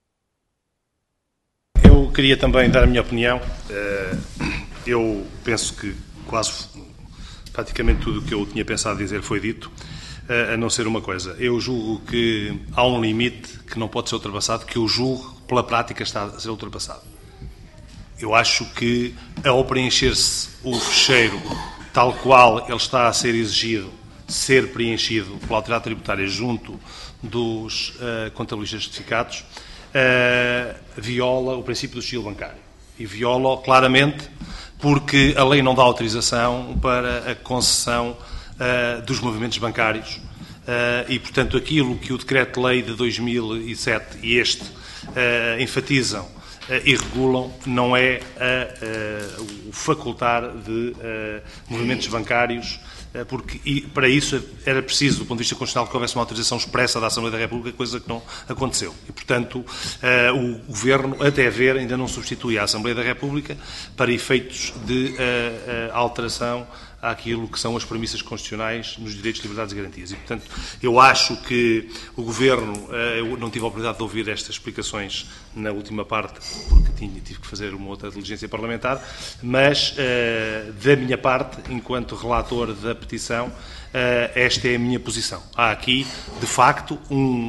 Eu queria também dar a minha opinião. Eu penso que praticamente tudo o que eu tinha pensado dizer foi dito, a não ser uma coisa. Eu julgo que há um limite que não pode ser ultrapassado, que eu julgo pela prática está a ser ultrapassado. Eu acho que, ao preencher-se o fecheiro tal qual ele está a ser exigido, ser preenchido pela autoridade tributária junto dos contabilistas certificados, viola o princípio do sigilo bancário. E viola claramente porque a lei não dá autorização para a concessão dos movimentos bancários e, portanto, aquilo que o Decreto-Lei de 2007 e este enfatizam e regulam não é o facultar de movimentos bancários, porque para isso era preciso, do ponto de vista constitucional, que houvesse uma autorização expressa da Assembleia da República, coisa que não aconteceu. E, portanto, o Governo, até ver, ainda não substitui a Assembleia da República para efeitos de alteração àquilo que são as premissas constitucionais nos direitos, liberdades e garantias. E, portanto, eu acho que o Governo, eu não tive a oportunidade de ouvir estas explicações na última parte, porque tive que fazer uma outra diligência parlamentar, mas, da minha parte, enquanto relator da petição, esta é a minha posição. Há aqui, de facto,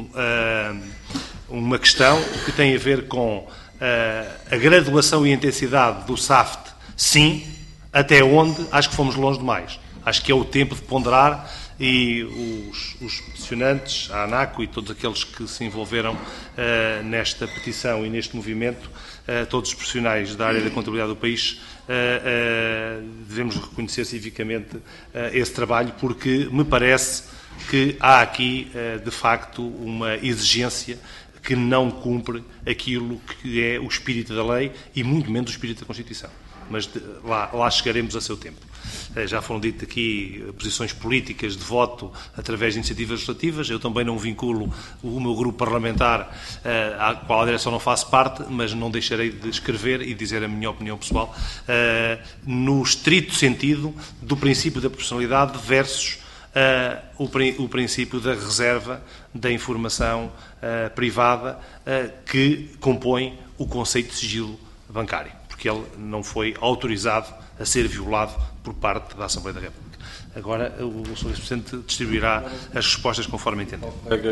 uma questão que tem a ver com a graduação e intensidade do SAFT, sim, até onde acho que fomos longe demais. Acho que é o tempo de ponderar e os peticionantes, a ANACO e todos aqueles que se envolveram nesta petição e neste movimento, todos os profissionais da área da contabilidade do país, devemos reconhecer civicamente esse trabalho, porque me parece que há aqui, de facto, uma exigência que não cumpre aquilo que é o espírito da lei e muito menos o espírito da Constituição. Mas lá chegaremos a seu tempo. Já foram ditas aqui posições políticas de voto através de iniciativas legislativas. Eu também não vinculo o meu grupo parlamentar, à qual a direção não faço parte, mas não deixarei de escrever e dizer a minha opinião pessoal, no estrito sentido do princípio da proporcionalidade versus o princípio da reserva da informação privada que compõe o conceito de sigilo bancário, porque ele não foi autorizado a ser violado por parte da Assembleia da República. Agora, o Sr. Vice-Presidente distribuirá as respostas conforme entender.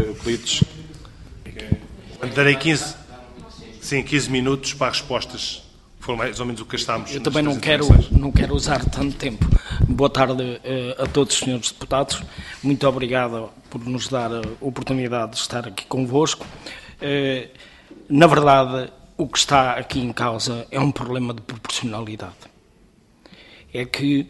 Darei 15 minutos para as respostas, que foram mais ou menos o que gastámos. Eu também não quero usar tanto tempo. Boa tarde a todos os senhores deputados. Muito obrigado por nos dar a oportunidade de estar aqui convosco. Na verdade, o que está aqui em causa é um problema de proporcionalidade. É que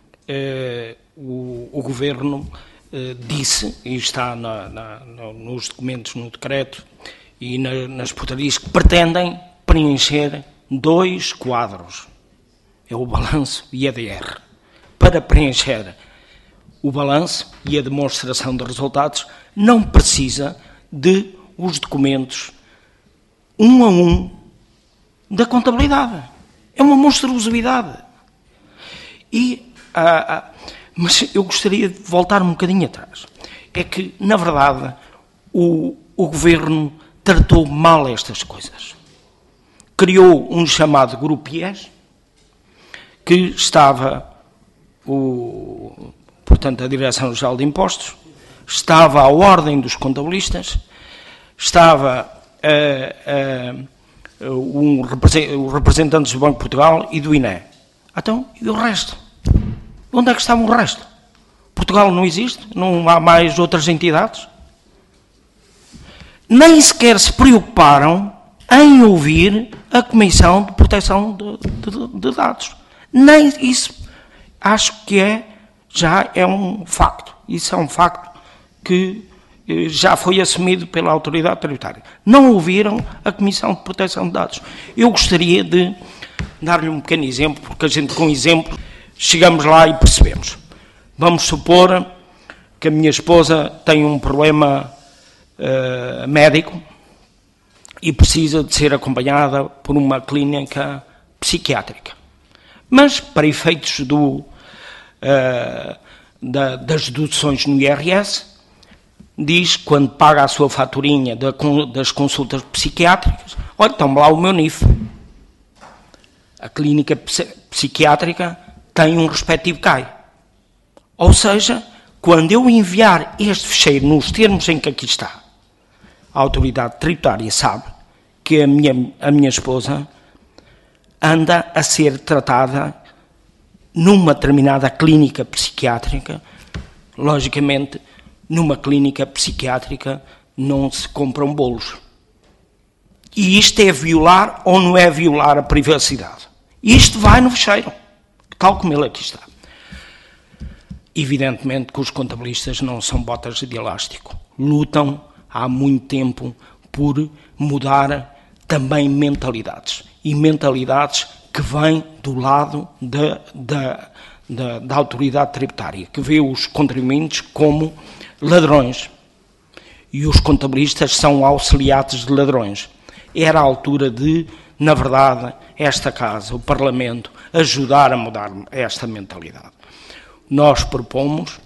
o Governo disse, e está nos documentos, no decreto e nas portarias, que pretendem preencher 2 quadros. É o balanço e a DR. Para preencher o balanço e a demonstração de resultados, não precisa de os documentos um a um da contabilidade. É uma monstruosidade. Mas eu gostaria de voltar um bocadinho atrás. É que, na verdade, o Governo tratou mal estas coisas. Criou um chamado Grupo IES, que estava, portanto, a Direção-Geral de Impostos, estava à ordem dos contabilistas, estava o representante do Banco de Portugal e do INE. Então, e o resto? Onde é que estava o resto? Portugal não existe? Não há mais outras entidades? Nem sequer se preocuparam em ouvir a Comissão de Proteção de Dados. Nem isso, acho que já é um facto. Isso é um facto que já foi assumido pela autoridade tributária. Não ouviram a Comissão de Proteção de Dados. Eu gostaria de dar-lhe um pequeno exemplo, porque a gente com exemplo chegamos lá e percebemos. Vamos supor que a minha esposa tem um problema médico e precisa de ser acompanhada por uma clínica psiquiátrica. Mas, para efeitos das deduções no IRS, diz, quando paga a sua faturinha das consultas psiquiátricas, olha, toma lá o meu NIF. A clínica psiquiátrica tem um respectivo CAI. Ou seja, quando eu enviar este ficheiro nos termos em que aqui está, a autoridade tributária sabe que a minha esposa anda a ser tratada numa determinada clínica psiquiátrica. Logicamente, numa clínica psiquiátrica não se compram bolos. E isto é violar ou não é violar a privacidade? Isto vai no ficheiro, tal como ele aqui está. Evidentemente que os contabilistas não são botas de elástico. Lutam há muito tempo por mudar também mentalidades. E mentalidades que vêm do lado da autoridade tributária, que vê os contribuintes como ladrões. E os contabilistas são auxiliares de ladrões. Era a altura de, na verdade, esta Casa, o Parlamento, ajudar a mudar esta mentalidade. Nós propomos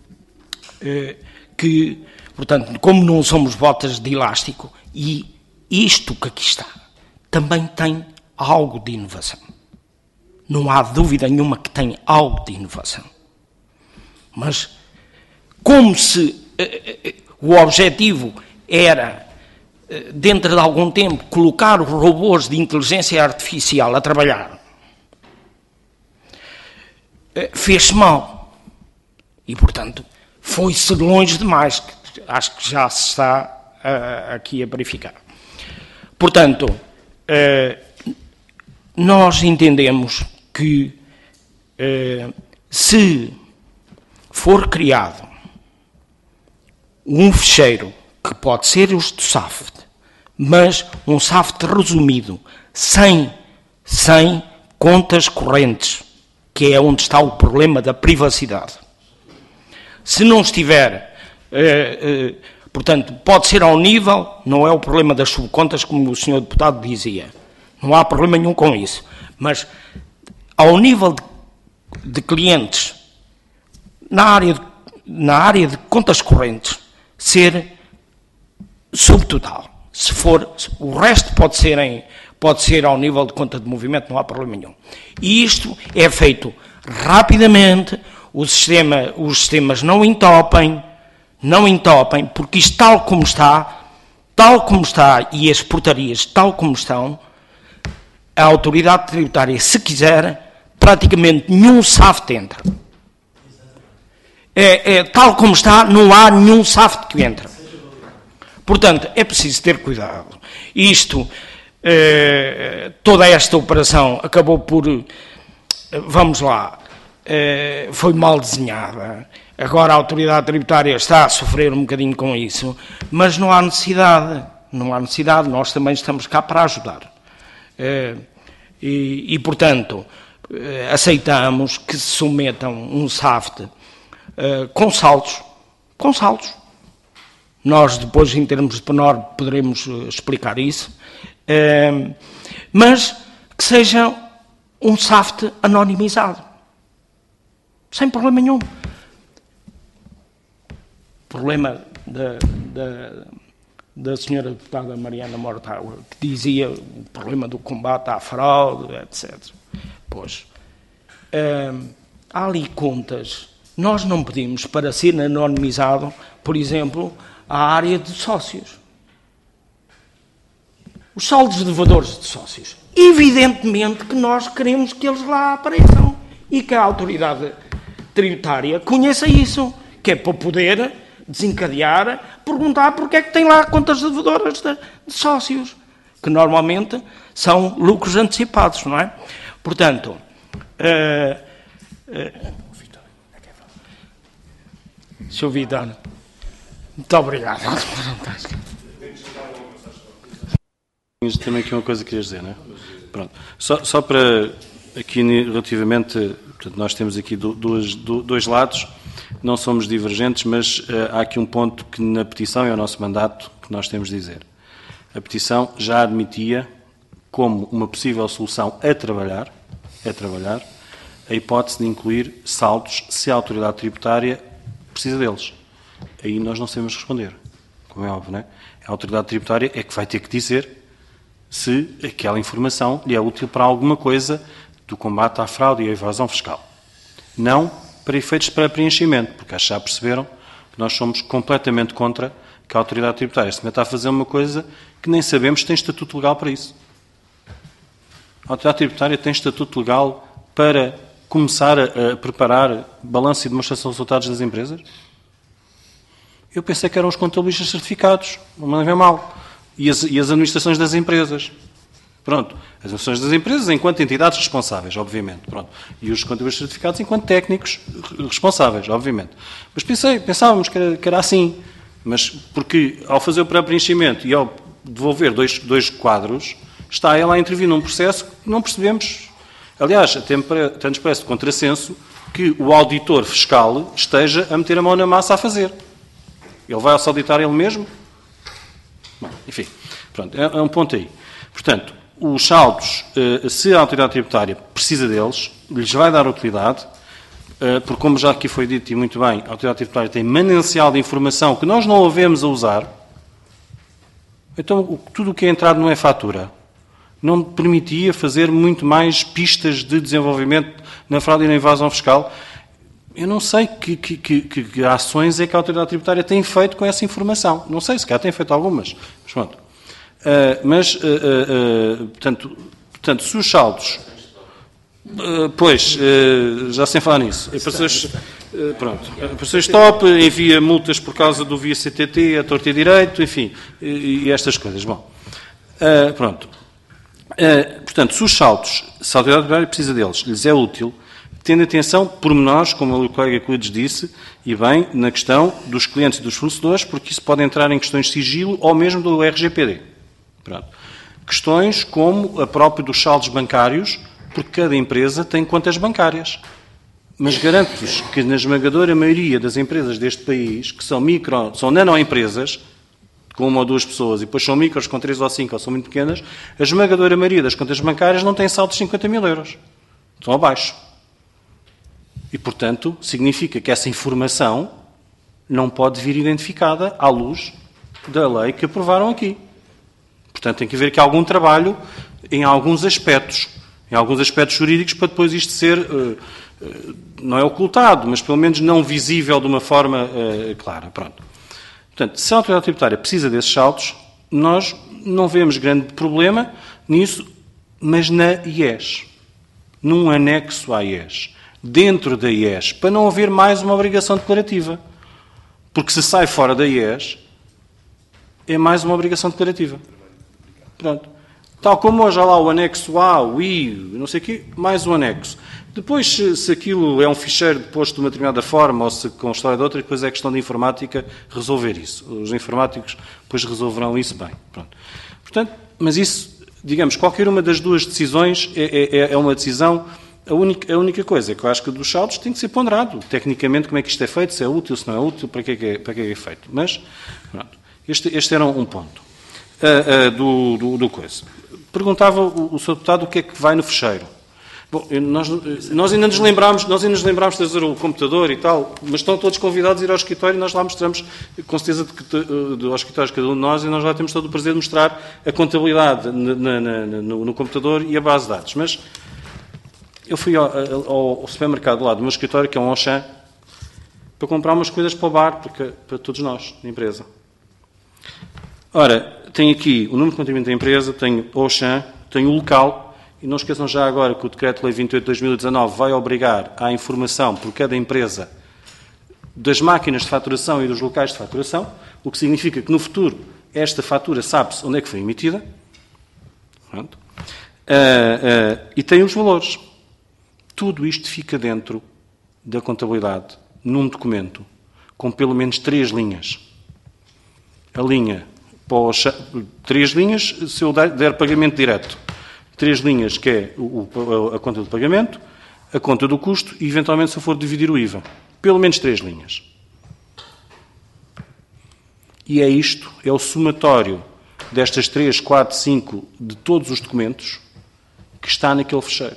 que, portanto, como não somos botas de elástico, e isto que aqui está também tem algo de inovação. Não há dúvida nenhuma que tem algo de inovação. Mas, como se o objetivo era, dentro de algum tempo, colocar os robôs de inteligência artificial a trabalhar, fez-se mal. E, portanto, foi-se longe demais, que acho que já se está aqui a verificar. Portanto, nós entendemos que se for criado um ficheiro que pode ser os do SAFT, mas um SAFT resumido, sem contas correntes, que é onde está o problema da privacidade. Se não estiver, portanto, pode ser ao nível, não é o problema das subcontas, como o senhor deputado dizia, não há problema nenhum com isso, mas ao nível de clientes na área na área de contas correntes, ser subtotal. Se for, o resto pode ser ao nível de conta de movimento, não há problema nenhum. E isto é feito rapidamente, os sistemas não entopem, porque isto tal como está, e as portarias tal como estão, a autoridade tributária, se quiser, praticamente nenhum SAFT entra. Tal como está, não há nenhum SAFT que entra. Portanto, é preciso ter cuidado. Isto, toda esta operação acabou por, vamos lá, foi mal desenhada. Agora a autoridade tributária está a sofrer um bocadinho com isso, mas não há necessidade, nós também estamos cá para ajudar. Portanto, aceitamos que se submetam um SAFT com saldos. Nós depois, em termos de pormenor, poderemos explicar isso, mas que seja um SAFT anonimizado, sem problema nenhum. O problema da senhora deputada Mariana Mortágua, que dizia o problema do combate à fraude, etc. Pois, há ali contas, nós não pedimos para ser anonimizado, por exemplo, a área de sócios. Os saldos de devedores de sócios. Evidentemente que nós queremos que eles lá apareçam e que a autoridade tributária conheça isso, que é para poder desencadear, perguntar porque é que tem lá contas devedoras de sócios, que normalmente são lucros antecipados, não é? Portanto, Sr. Vitor, muito obrigado. Também aqui uma coisa que querias dizer, não é? Pronto. Só para aqui relativamente, portanto, nós temos aqui dois lados, não somos divergentes, mas há aqui um ponto que na petição é o nosso mandato que nós temos de dizer. A petição já admitia como uma possível solução a trabalhar, a hipótese de incluir saldos se a autoridade tributária precisa deles. Aí nós não sabemos responder, como é óbvio, não é? A autoridade tributária é que vai ter que dizer se aquela informação lhe é útil para alguma coisa do combate à fraude e à evasão fiscal. Não para efeitos para preenchimento, porque acho que já perceberam que nós somos completamente contra que a autoridade tributária se meta a fazer uma coisa que nem sabemos se tem estatuto legal para isso. A autoridade tributária tem estatuto legal para começar a preparar balanço e demonstração de resultados das empresas? Eu pensei que eram os contabilistas certificados, não me levem mal. E as administrações das empresas. Pronto. As administrações das empresas enquanto entidades responsáveis, obviamente. Pronto. E os contabilistas certificados enquanto técnicos responsáveis, obviamente. Mas pensávamos que era assim. Mas porque ao fazer o pré-preenchimento e ao devolver dois quadros, está ela a intervir num processo que não percebemos. Aliás, até nos parece de contrassenso que o auditor fiscal esteja a meter a mão na massa a fazer. Ele vai ao auditar ele mesmo? Bom, enfim, pronto, é um ponto aí. Portanto, os saldos, se a autoridade tributária precisa deles, lhes vai dar utilidade, porque como já aqui foi dito e muito bem, a autoridade tributária tem manancial de informação que nós não havemos a usar. Então, tudo o que é entrado não é fatura. Não permitia fazer muito mais pistas de desenvolvimento na fraude e na evasão fiscal. Eu não sei que ações é que a autoridade tributária tem feito com essa informação. Não sei, se calhar tem feito algumas. Mas pronto. Portanto, se os saldos... já sem falar nisso. Apareceu stop, envia multas por causa do via CTT, a torto e direito, enfim, e estas coisas. Bom, pronto. Portanto, se os saldos, se a autoridade tributária precisa deles, lhes é útil, tendo atenção, pormenores, como o colega Cuides disse, e bem, na questão dos clientes e dos fornecedores, porque isso pode entrar em questões de sigilo ou mesmo do RGPD. Pronto. Questões como a própria dos saldos bancários, porque cada empresa tem contas bancárias. Mas garanto-vos que na esmagadora maioria das empresas deste país, que são nanoempresas, com uma ou duas pessoas, e depois são micros com 3 ou 5, ou são muito pequenas, a esmagadora maioria das contas bancárias não tem saldos de 50 mil euros. Estão abaixo. E, portanto, significa que essa informação não pode vir identificada à luz da lei que aprovaram aqui. Portanto, tem que haver aqui algum trabalho em alguns aspectos jurídicos, para depois isto ser, não é ocultado, mas pelo menos não visível de uma forma clara. Pronto. Portanto, se a autoridade tributária precisa desses saltos, nós não vemos grande problema nisso, mas na IES, num anexo à IES, dentro da IES, para não haver mais uma obrigação declarativa. Porque se sai fora da IES, é mais uma obrigação declarativa. Pronto. Tal como hoje há lá o anexo A, o I, não sei o quê, mais um anexo. Depois, se aquilo é um ficheiro posto de uma determinada forma ou se constrói de outra, depois é questão de informática resolver isso. Os informáticos depois resolverão isso bem. Pronto. Portanto, mas isso, digamos, qualquer uma das duas decisões é uma decisão. A única coisa é que eu acho que dos saldos tem que ser ponderado. Tecnicamente, como é que isto é feito, se é útil, se não é útil, para que é feito. Mas, pronto, este era um ponto do coisa. Perguntava o Sr. Deputado o que é que vai no fecheiro. Bom, nós ainda nos lembrámos de trazer o computador e tal, mas estão todos convidados a ir ao escritório e nós lá mostramos, com certeza, ao escritório de cada um de nós, e nós lá temos todo o prazer de mostrar a contabilidade no computador e a base de dados. Mas eu fui ao supermercado lá do meu escritório, que é um Auchan, para comprar umas coisas para o bar, para todos nós, na empresa. Ora, tenho aqui o número de contribuinte da empresa, tenho o Auchan, tenho o local. E não esqueçam já agora que o Decreto-Lei 28 de 2019 vai obrigar à informação por cada empresa das máquinas de faturação e dos locais de faturação, o que significa que no futuro esta fatura sabe-se onde é que foi emitida. Pronto. E tem os valores. Tudo isto fica dentro da contabilidade, num documento, com pelo menos 3 linhas. A linha, 3 linhas, se eu der pagamento direto. 3 linhas, que é a conta do pagamento, a conta do custo e, eventualmente, se eu for dividir o IVA. Pelo menos 3 linhas. E é isto, é o somatório destas 3, 4, 5, de todos os documentos que está naquele fecheiro.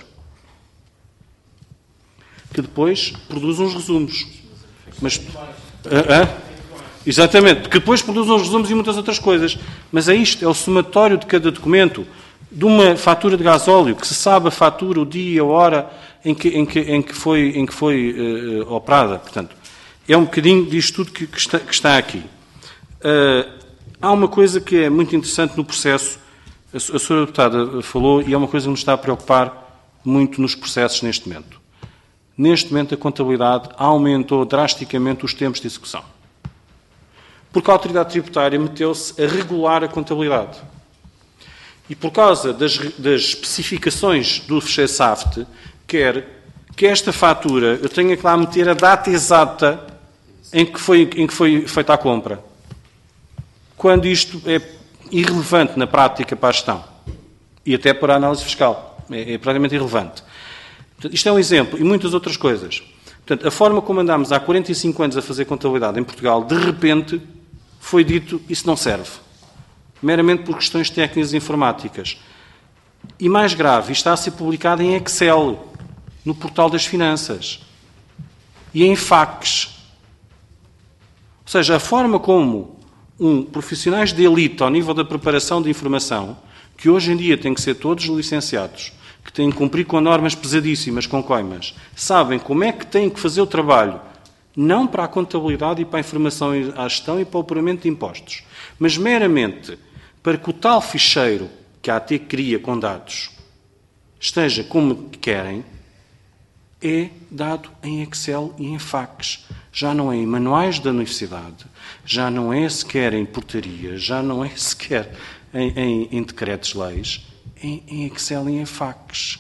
Que depois produz uns resumos. Mas, exatamente, que depois produz uns resumos e muitas outras coisas. Mas é isto, é o somatório de cada documento. De uma fatura de gasóleo, que se sabe a fatura, o dia, a hora em que foi operada. Portanto, é um bocadinho disto tudo que está aqui. Há uma coisa que é muito interessante no processo, a Sra. Deputada falou, e é uma coisa que nos está a preocupar muito nos processos neste momento. Neste momento, a contabilidade aumentou drasticamente os tempos de execução. Porque a autoridade tributária meteu-se a regular a contabilidade. E por causa das especificações do fecheiro SAFT, quer que esta fatura eu tenha que lá meter a data exata em que foi feita a compra. Quando isto é irrelevante na prática para a gestão. E até para a análise fiscal. É praticamente irrelevante. Portanto, isto é um exemplo. E muitas outras coisas. Portanto, a forma como andámos há 45 anos a fazer contabilidade em Portugal, de repente, foi dito, isso não serve. Meramente por questões técnicas e informáticas. E mais grave, isto está a ser publicado em Excel, no portal das finanças, e em fax. Ou seja, a forma como profissionais de elite ao nível da preparação de informação, que hoje em dia têm que ser todos licenciados, que têm que cumprir com normas pesadíssimas, com coimas, sabem como é que têm que fazer o trabalho, não para a contabilidade e para a informação à gestão e para o apuramento de impostos, mas meramente para que o tal ficheiro que a AT cria com dados esteja como querem, é dado em Excel e em fax. Já não é em manuais da universidade, já não é sequer em portarias, já não é sequer em decretos-leis, é em Excel e em fax.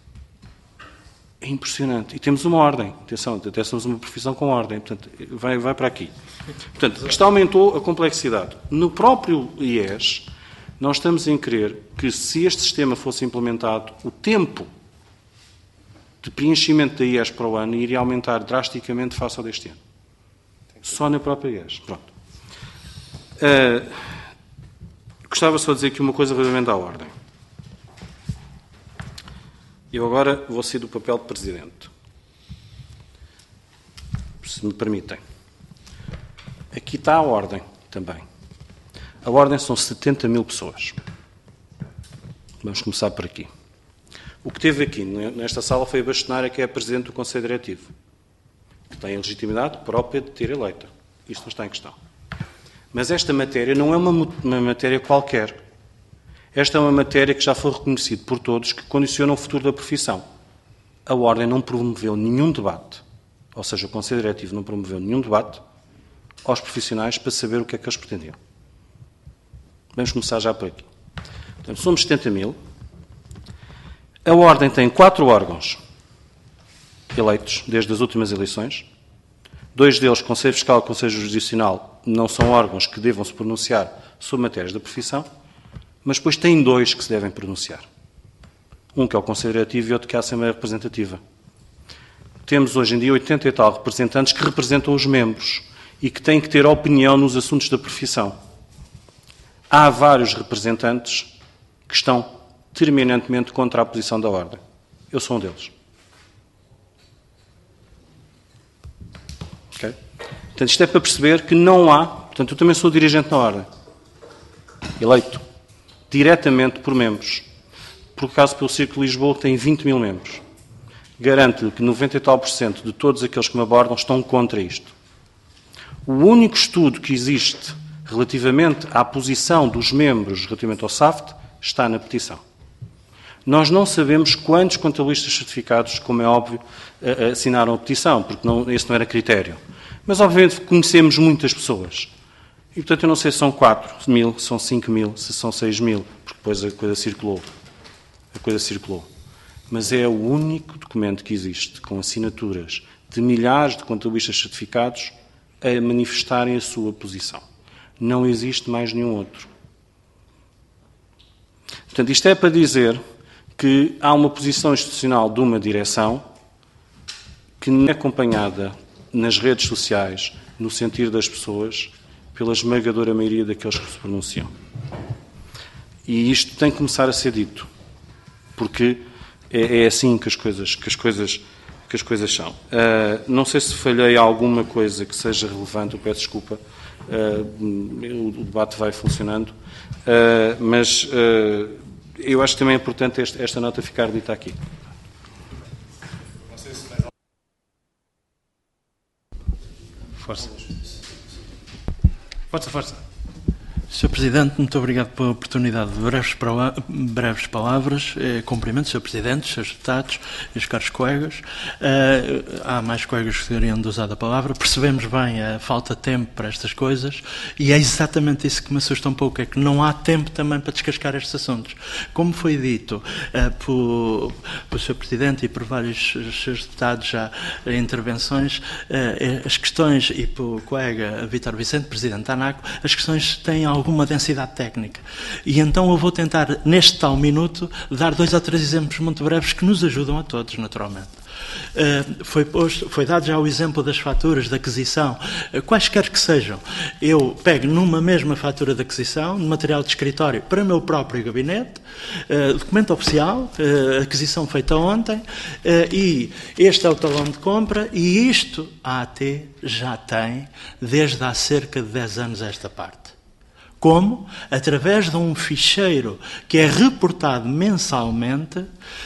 É impressionante. E temos uma ordem. Atenção, até somos uma profissão com ordem. Portanto, vai para aqui. Portanto, isto aumentou a complexidade. No próprio IES, nós estamos em crer que, se este sistema fosse implementado, o tempo de preenchimento da IES para o ano iria aumentar drasticamente face ao deste ano. Só na própria IES. Pronto. Gostava só de dizer aqui uma coisa relativamente à ordem. Eu agora vou sair do papel de Presidente. Se me permitem. Aqui está a ordem também. A ordem são 70 mil pessoas. Vamos começar por aqui. O que teve aqui nesta sala foi a bastonária, que é a Presidente do Conselho Diretivo, que tem a legitimidade própria de ter eleita. Isto não está em questão. Mas esta matéria não é uma matéria qualquer. Esta é uma matéria que já foi reconhecida por todos, que condiciona o futuro da profissão. A Ordem não promoveu nenhum debate, ou seja, o Conselho Diretivo não promoveu nenhum debate aos profissionais para saber o que é que eles pretendiam. Vamos começar já por aqui. Portanto, somos 70 mil. A Ordem tem 4 órgãos eleitos desde as últimas eleições. 2 deles, Conselho Fiscal e Conselho Jurisdicional, não são órgãos que devam se pronunciar sobre matérias da profissão, mas depois tem 2 que se devem pronunciar. Um que é o Conselho Diretivo e outro que é a Assembleia Representativa. Temos hoje em dia 80 e tal representantes que representam os membros e que têm que ter opinião nos assuntos da profissão. Há vários representantes que estão terminantemente contra a posição da Ordem. Eu sou um deles. Okay? Portanto, isto é para perceber que não há... Portanto, eu também sou dirigente na Ordem. Eleito. Diretamente por membros. Por acaso, pelo Círculo de Lisboa, tem 20 mil membros. Garanto-lhe que 90 e tal % de todos aqueles que me abordam estão contra isto. O único estudo que existe relativamente à posição dos membros relativamente ao SAFT está na petição. Nós não sabemos quantos contabilistas certificados, como é óbvio, assinaram a petição, porque esse não era critério. Mas, obviamente, conhecemos muitas pessoas. E, portanto, eu não sei se são 4 mil, se são 5 mil, se são 6 mil, porque depois a coisa circulou. Mas é o único documento que existe com assinaturas de milhares de contabilistas certificados a manifestarem a sua posição. Não existe mais nenhum outro. Portanto, isto é para dizer que há uma posição institucional de uma direção que não é acompanhada nas redes sociais, no sentido das pessoas, pela esmagadora maioria daqueles que se pronunciam. E isto tem que começar a ser dito, porque é assim que as coisas são. Não sei se falhei alguma coisa que seja relevante, eu peço desculpa, o debate vai funcionando, mas eu acho que também é importante esta nota ficar dita aqui. Força. Sr. Presidente, muito obrigado pela oportunidade de breves palavras. Cumprimento, Sr. Presidente, os Srs. Deputados e os caros colegas. Há mais colegas que gostariam de usar a palavra. Percebemos bem a falta de tempo para estas coisas e é exatamente isso que me assusta um pouco, é que não há tempo também para descascar estes assuntos. Como foi dito pelo Sr. Presidente e por vários Srs. Deputados já em intervenções, as questões, e pelo colega Vítor Vicente, Presidente da ANACO, as questões têm alguma densidade técnica. E então eu vou tentar, neste tal minuto, dar 2 ou 3 exemplos muito breves que nos ajudam a todos, naturalmente. Foi dado já o exemplo das faturas de aquisição, quaisquer que sejam. Eu pego numa mesma fatura de aquisição, de material de escritório, para o meu próprio gabinete, documento oficial, aquisição feita ontem, e este é o talão de compra, e isto a AT já tem desde há cerca de 10 anos esta parte. Como? Através de um ficheiro que é reportado mensalmente,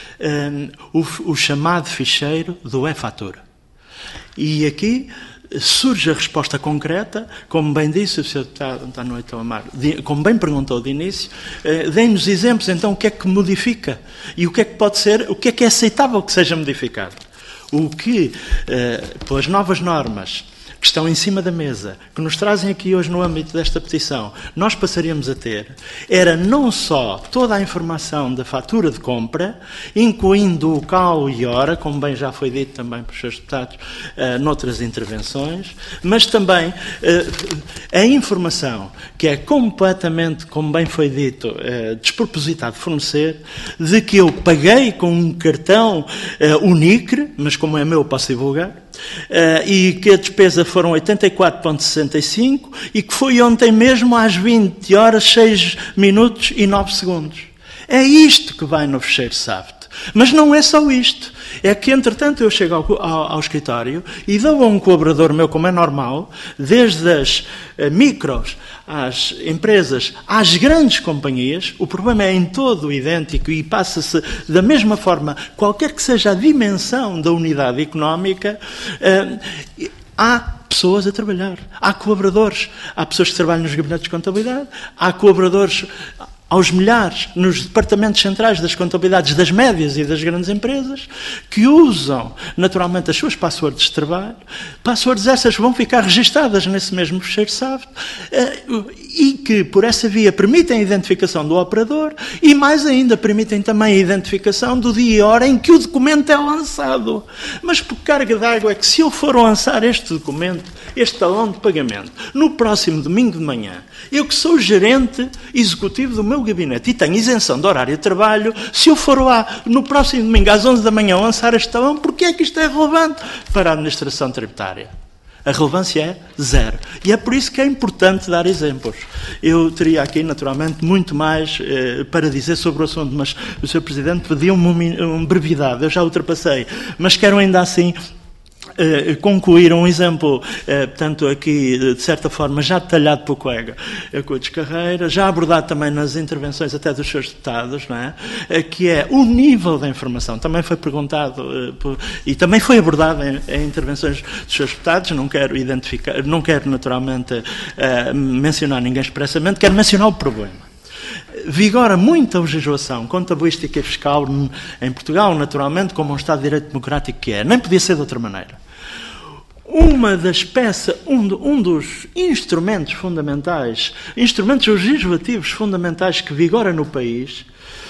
o chamado ficheiro do e-fatura. E aqui surge a resposta concreta, como bem disse o Sr. Deputado António Leitão Amaro, como bem perguntou de início, dê-nos exemplos então o que é que modifica e o que é que pode ser, o que é aceitável que seja modificado. O que, pelas novas normas que estão em cima da mesa, que nos trazem aqui hoje no âmbito desta petição, nós passaríamos a ter, era não só toda a informação da fatura de compra, incluindo o local e hora, como bem já foi dito também pelos seus deputados noutras intervenções, mas também a informação que é completamente, como bem foi dito, despropositado de fornecer, de que eu paguei com um cartão Unicre, mas como é meu posso divulgar, e que a despesa foram 84,65 e que foi ontem mesmo às 20 horas, 6 minutos e 9 segundos. É isto que vai no fecheiro SAFT. Mas não é só isto. É que, entretanto, eu chego ao escritório e dou a um colaborador meu, como é normal, desde as micros às empresas, às grandes companhias, o problema é em todo idêntico e passa-se da mesma forma, qualquer que seja a dimensão da unidade económica, há pessoas a trabalhar, há colaboradores, há pessoas que trabalham nos gabinetes de contabilidade, há colaboradores aos milhares nos departamentos centrais das contabilidades das médias e das grandes empresas, que usam naturalmente as suas passwords de trabalho, passwords essas vão ficar registadas nesse mesmo fecheiro-chave e que por essa via permitem a identificação do operador e mais ainda permitem também a identificação do dia e hora em que o documento é lançado. Mas por carga d'água é que se eu for lançar este documento, este talão de pagamento, no próximo domingo de manhã, eu que sou gerente executivo do meu gabinete e tenho isenção de horário de trabalho, se eu for lá no próximo domingo às 11 da manhã lançar este talão, porquê é que isto é relevante para a administração tributária? A relevância é zero. E é por isso que é importante dar exemplos. Eu teria aqui, naturalmente, muito mais para dizer sobre o assunto, mas o Sr. Presidente pediu-me uma brevidade, eu já ultrapassei, mas quero ainda assim concluir um exemplo, portanto, aqui, de certa forma, já detalhado pelo colega Cunha Carreira, já abordado também nas intervenções até dos seus deputados, não é? Que é o nível da informação. Também foi perguntado e também foi abordado em intervenções dos seus deputados. Não quero identificar, não quero naturalmente mencionar ninguém expressamente, quero mencionar o problema. Vigora muita legislação contabilística e fiscal em Portugal, naturalmente, como um Estado de Direito Democrático que é. Nem podia ser de outra maneira. Uma das peças, um dos instrumentos fundamentais, instrumentos legislativos fundamentais que vigora no país,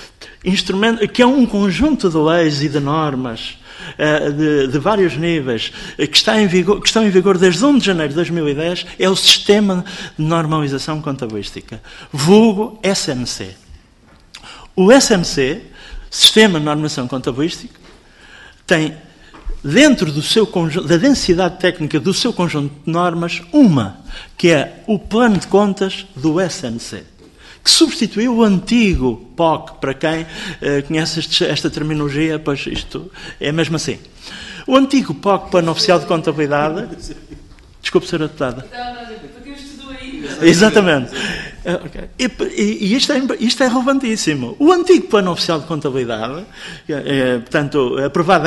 que é um conjunto de leis e de normas de vários níveis que estão em vigor desde 1 de janeiro de 2010, é o Sistema de Normalização Contabilística, vulgo SNC. O SNC, Sistema de Normalização Contabilística, tem, dentro do seu conjunto, da densidade técnica do seu conjunto de normas, uma, que é o Plano de Contas do SNC, que substituiu o antigo POC, para quem conhece esta terminologia, pois isto é mesmo assim. O antigo POC, Plano Oficial de Contabilidade... Desculpe, Sra. Deputada. Exatamente. Okay. E isto é relevantíssimo. O antigo Plano Oficial de Contabilidade, portanto, aprovado em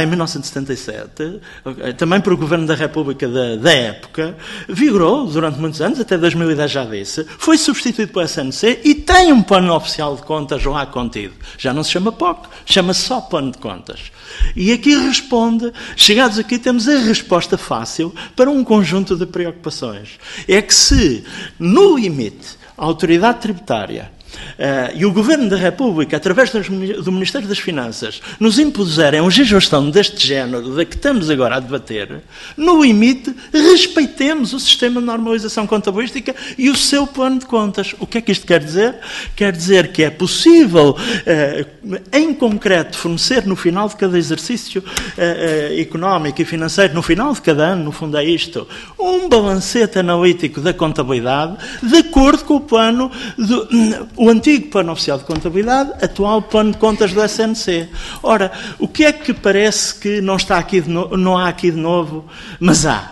1977, também pelo Governo da República da época, vigorou durante muitos anos, até 2010 já disse, foi substituído pelo SNC e tem um Plano Oficial de Contas lá contido. Já não se chama POC, chama-se só Plano de Contas. E aqui responde, chegados aqui temos a resposta fácil para um conjunto de preocupações. É que se, no limite, a autoridade tributária e o Governo da República, através do Ministério das Finanças, nos impuserem uma legislação deste género, da que estamos agora a debater, no limite, respeitemos o sistema de normalização contabilística e o seu plano de contas. O que é que isto quer dizer? Quer dizer que é possível, em concreto, fornecer no final de cada exercício económico e financeiro, no final de cada ano, no fundo é isto, um balancete analítico da contabilidade, de acordo com o plano o antigo Plano Oficial de Contabilidade, atual Plano de Contas do SNC. Ora, o que é que parece que não há aqui de novo? Mas há.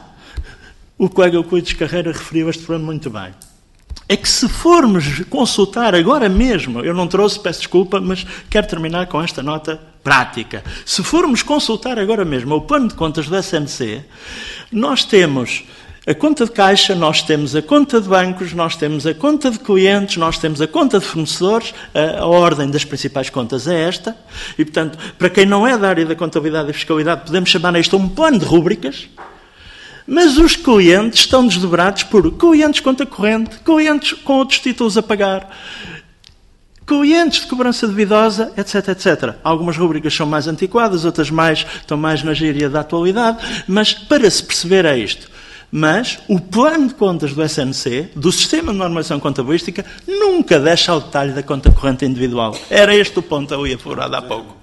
O colega Cunha Carreira referiu este problema muito bem. É que se formos consultar agora mesmo, eu não trouxe, peço desculpa, mas quero terminar com esta nota prática. Se formos consultar agora mesmo o Plano de Contas do SNC, nós temos a conta de caixa, nós temos a conta de bancos, nós temos a conta de clientes, nós temos a conta de fornecedores, a ordem das principais contas é esta, e, portanto, para quem não é da área da contabilidade e fiscalidade, podemos chamar isto um plano de rúbricas, mas os clientes estão desdobrados por clientes conta corrente, clientes com outros títulos a pagar, clientes de cobrança duvidosa, etc, etc. Algumas rúbricas são mais antiquadas, outras estão mais na gíria da atualidade, mas para se perceber é isto. Mas o plano de contas do SNC, do Sistema de Normalização Contabilística, nunca deixa ao detalhe da conta corrente individual. Era este o ponto que eu ia aflorado há pouco.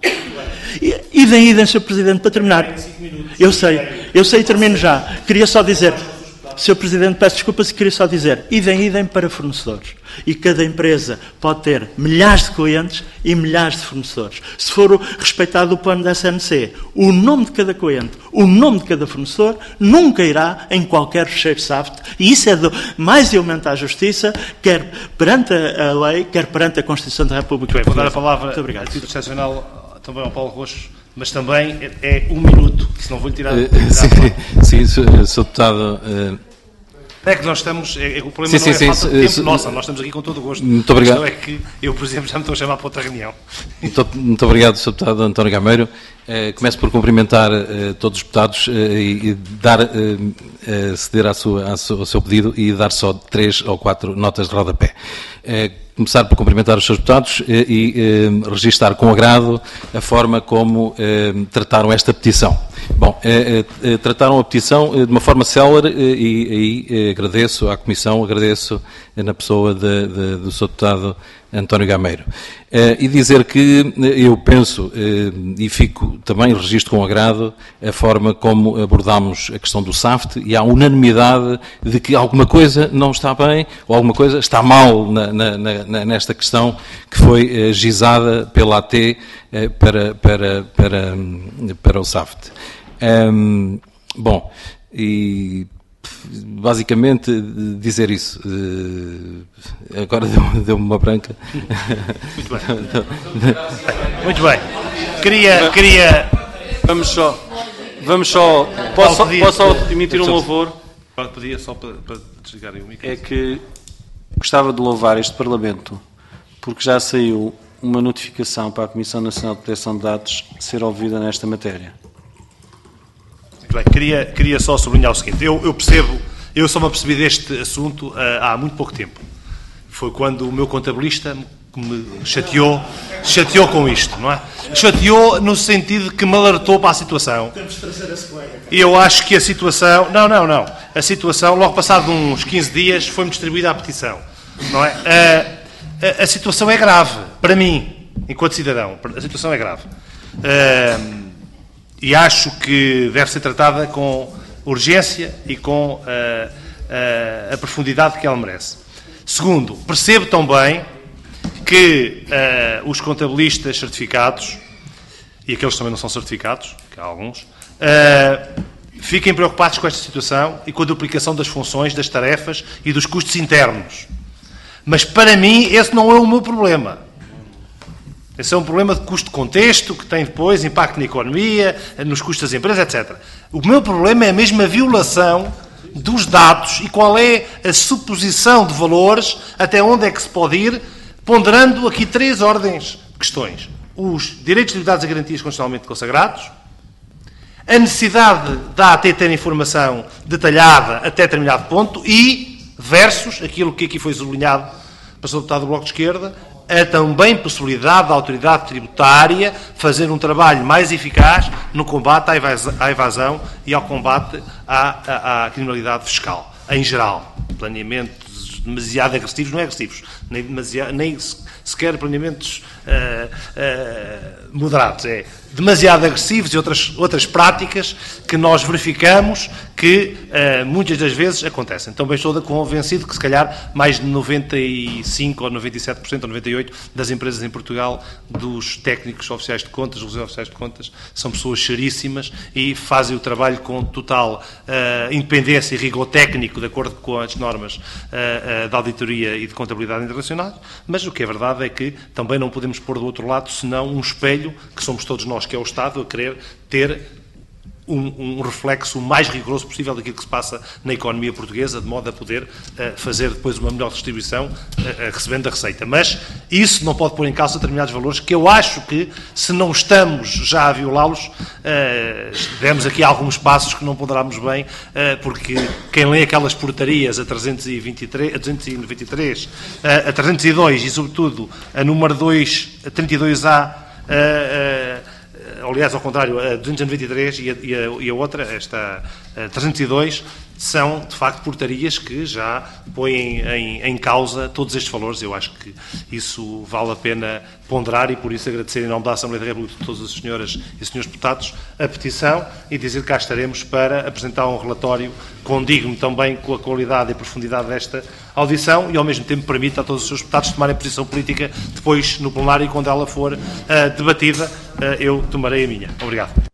E daí, Sr. Presidente, para terminar, eu sei, termino já. Queria só dizer, Sr. Presidente, peço desculpa se queria só dizer, idem para fornecedores. E cada empresa pode ter milhares de clientes e milhares de fornecedores. Se for respeitado o plano da SNC, o nome de cada cliente, o nome de cada fornecedor, nunca irá em qualquer fecheiro SAFT. E isso é mais elemento à justiça, quer perante a lei, quer perante a Constituição da República. Muito bem, vou dar a palavra, muito obrigado, a título excepcional, também ao Paulo Roxo, mas também é 1 minuto, senão vou-lhe tirar... Sim, Sr. Deputado... É que nós estamos... o problema não é falta de tempo nossa, nós estamos aqui com todo o gosto. Muito obrigado. A questão é que eu, por exemplo, já me estou a chamar para outra reunião. Muito obrigado, Sr. Deputado António Gameiro. Começo por cumprimentar todos os deputados e ceder ao seu pedido e dar só 3 ou 4 notas de rodapé. Começar por cumprimentar os seus deputados e registar com agrado a forma como trataram esta petição. Bom, trataram a petição de uma forma célere e agradeço à Comissão, agradeço na pessoa do Sr. Deputado António Gameiro. E dizer que eu penso e fico também, registro com agrado a forma como abordámos a questão do SAFT e há unanimidade de que alguma coisa não está bem ou alguma coisa está mal nesta questão que foi gizada pela AT para o SAFT. Bom, e basicamente dizer isso. Agora deu-me uma branca. Muito bem. Muito bem. Queria... Vamos só... Posso só emitir um louvor? Podia só para desligarem o microfone. É que gostava de louvar este Parlamento, porque já saiu uma notificação para a Comissão Nacional de Proteção de Dados ser ouvida nesta matéria. Muito bem. Queria só sublinhar o seguinte. Eu percebo, eu só me apercebi deste assunto há muito pouco tempo. Foi quando o meu contabilista me chateou com isto, não é? Chateou no sentido de que me alertou para a situação. Temos de trazer esse colega. E eu acho que a situação... Não. A situação, logo passado uns 15 dias, foi-me distribuída a petição, não é? A situação é grave, para mim, enquanto cidadão. A situação é grave. E acho que deve ser tratada com urgência e com a profundidade que ela merece. Segundo, percebo também que os contabilistas certificados, e aqueles que também não são certificados, que há alguns, fiquem preocupados com esta situação e com a duplicação das funções, das tarefas e dos custos internos. Mas, para mim, esse não é o meu problema. Esse é um problema de custo de contexto, que tem depois impacto na economia, nos custos das empresas, etc. O meu problema é a mesma violação dos dados e qual é a suposição de valores, até onde é que se pode ir, ponderando aqui 3 ordens de questões. Os direitos, liberdades e garantias constitucionalmente consagrados, a necessidade da AT ter informação detalhada até determinado ponto e, versus, aquilo que aqui foi sublinhado pelo Sr. Deputado do Bloco de Esquerda, a também possibilidade da autoridade tributária fazer um trabalho mais eficaz no combate à evasão e ao combate à criminalidade fiscal, em geral. Planeamentos demasiado agressivos, não é agressivos, nem sequer planeamentos moderados, é demasiado agressivos e outras práticas que nós verificamos que muitas das vezes acontecem. Também estou convencido que se calhar mais de 95% ou 97% ou 98% das empresas em Portugal, dos técnicos oficiais de contas, dos oficiais de contas, são pessoas seríssimas e fazem o trabalho com total independência e rigor técnico, de acordo com as normas da auditoria e de contabilidade internacional, mas o que é verdade é que também não podemos pôr do outro lado senão um espelho, que somos todos nós, que é o Estado, a querer ter um reflexo o mais rigoroso possível daquilo que se passa na economia portuguesa, de modo a poder fazer depois uma melhor distribuição, recebendo a receita. Mas isso não pode pôr em causa determinados valores que eu acho que, se não estamos já a violá-los, demos aqui alguns passos que não ponderámos bem, porque quem lê aquelas portarias a 323, a 293, a 302 e, sobretudo, a número 2, a 32A, ao aliás, ao contrário, a 293 e a outra, esta 302, são, de facto, portarias que já põem em causa todos estes valores. Eu acho que isso vale a pena ponderar e, por isso, agradecer em nome da Assembleia da República de todas as senhoras e senhores deputados a petição e dizer que cá estaremos para apresentar um relatório condigno também com a qualidade e profundidade desta audição e, ao mesmo tempo, permita a todos os seus deputados tomarem posição política depois no plenário e, quando ela for debatida, eu tomarei a minha. Obrigado.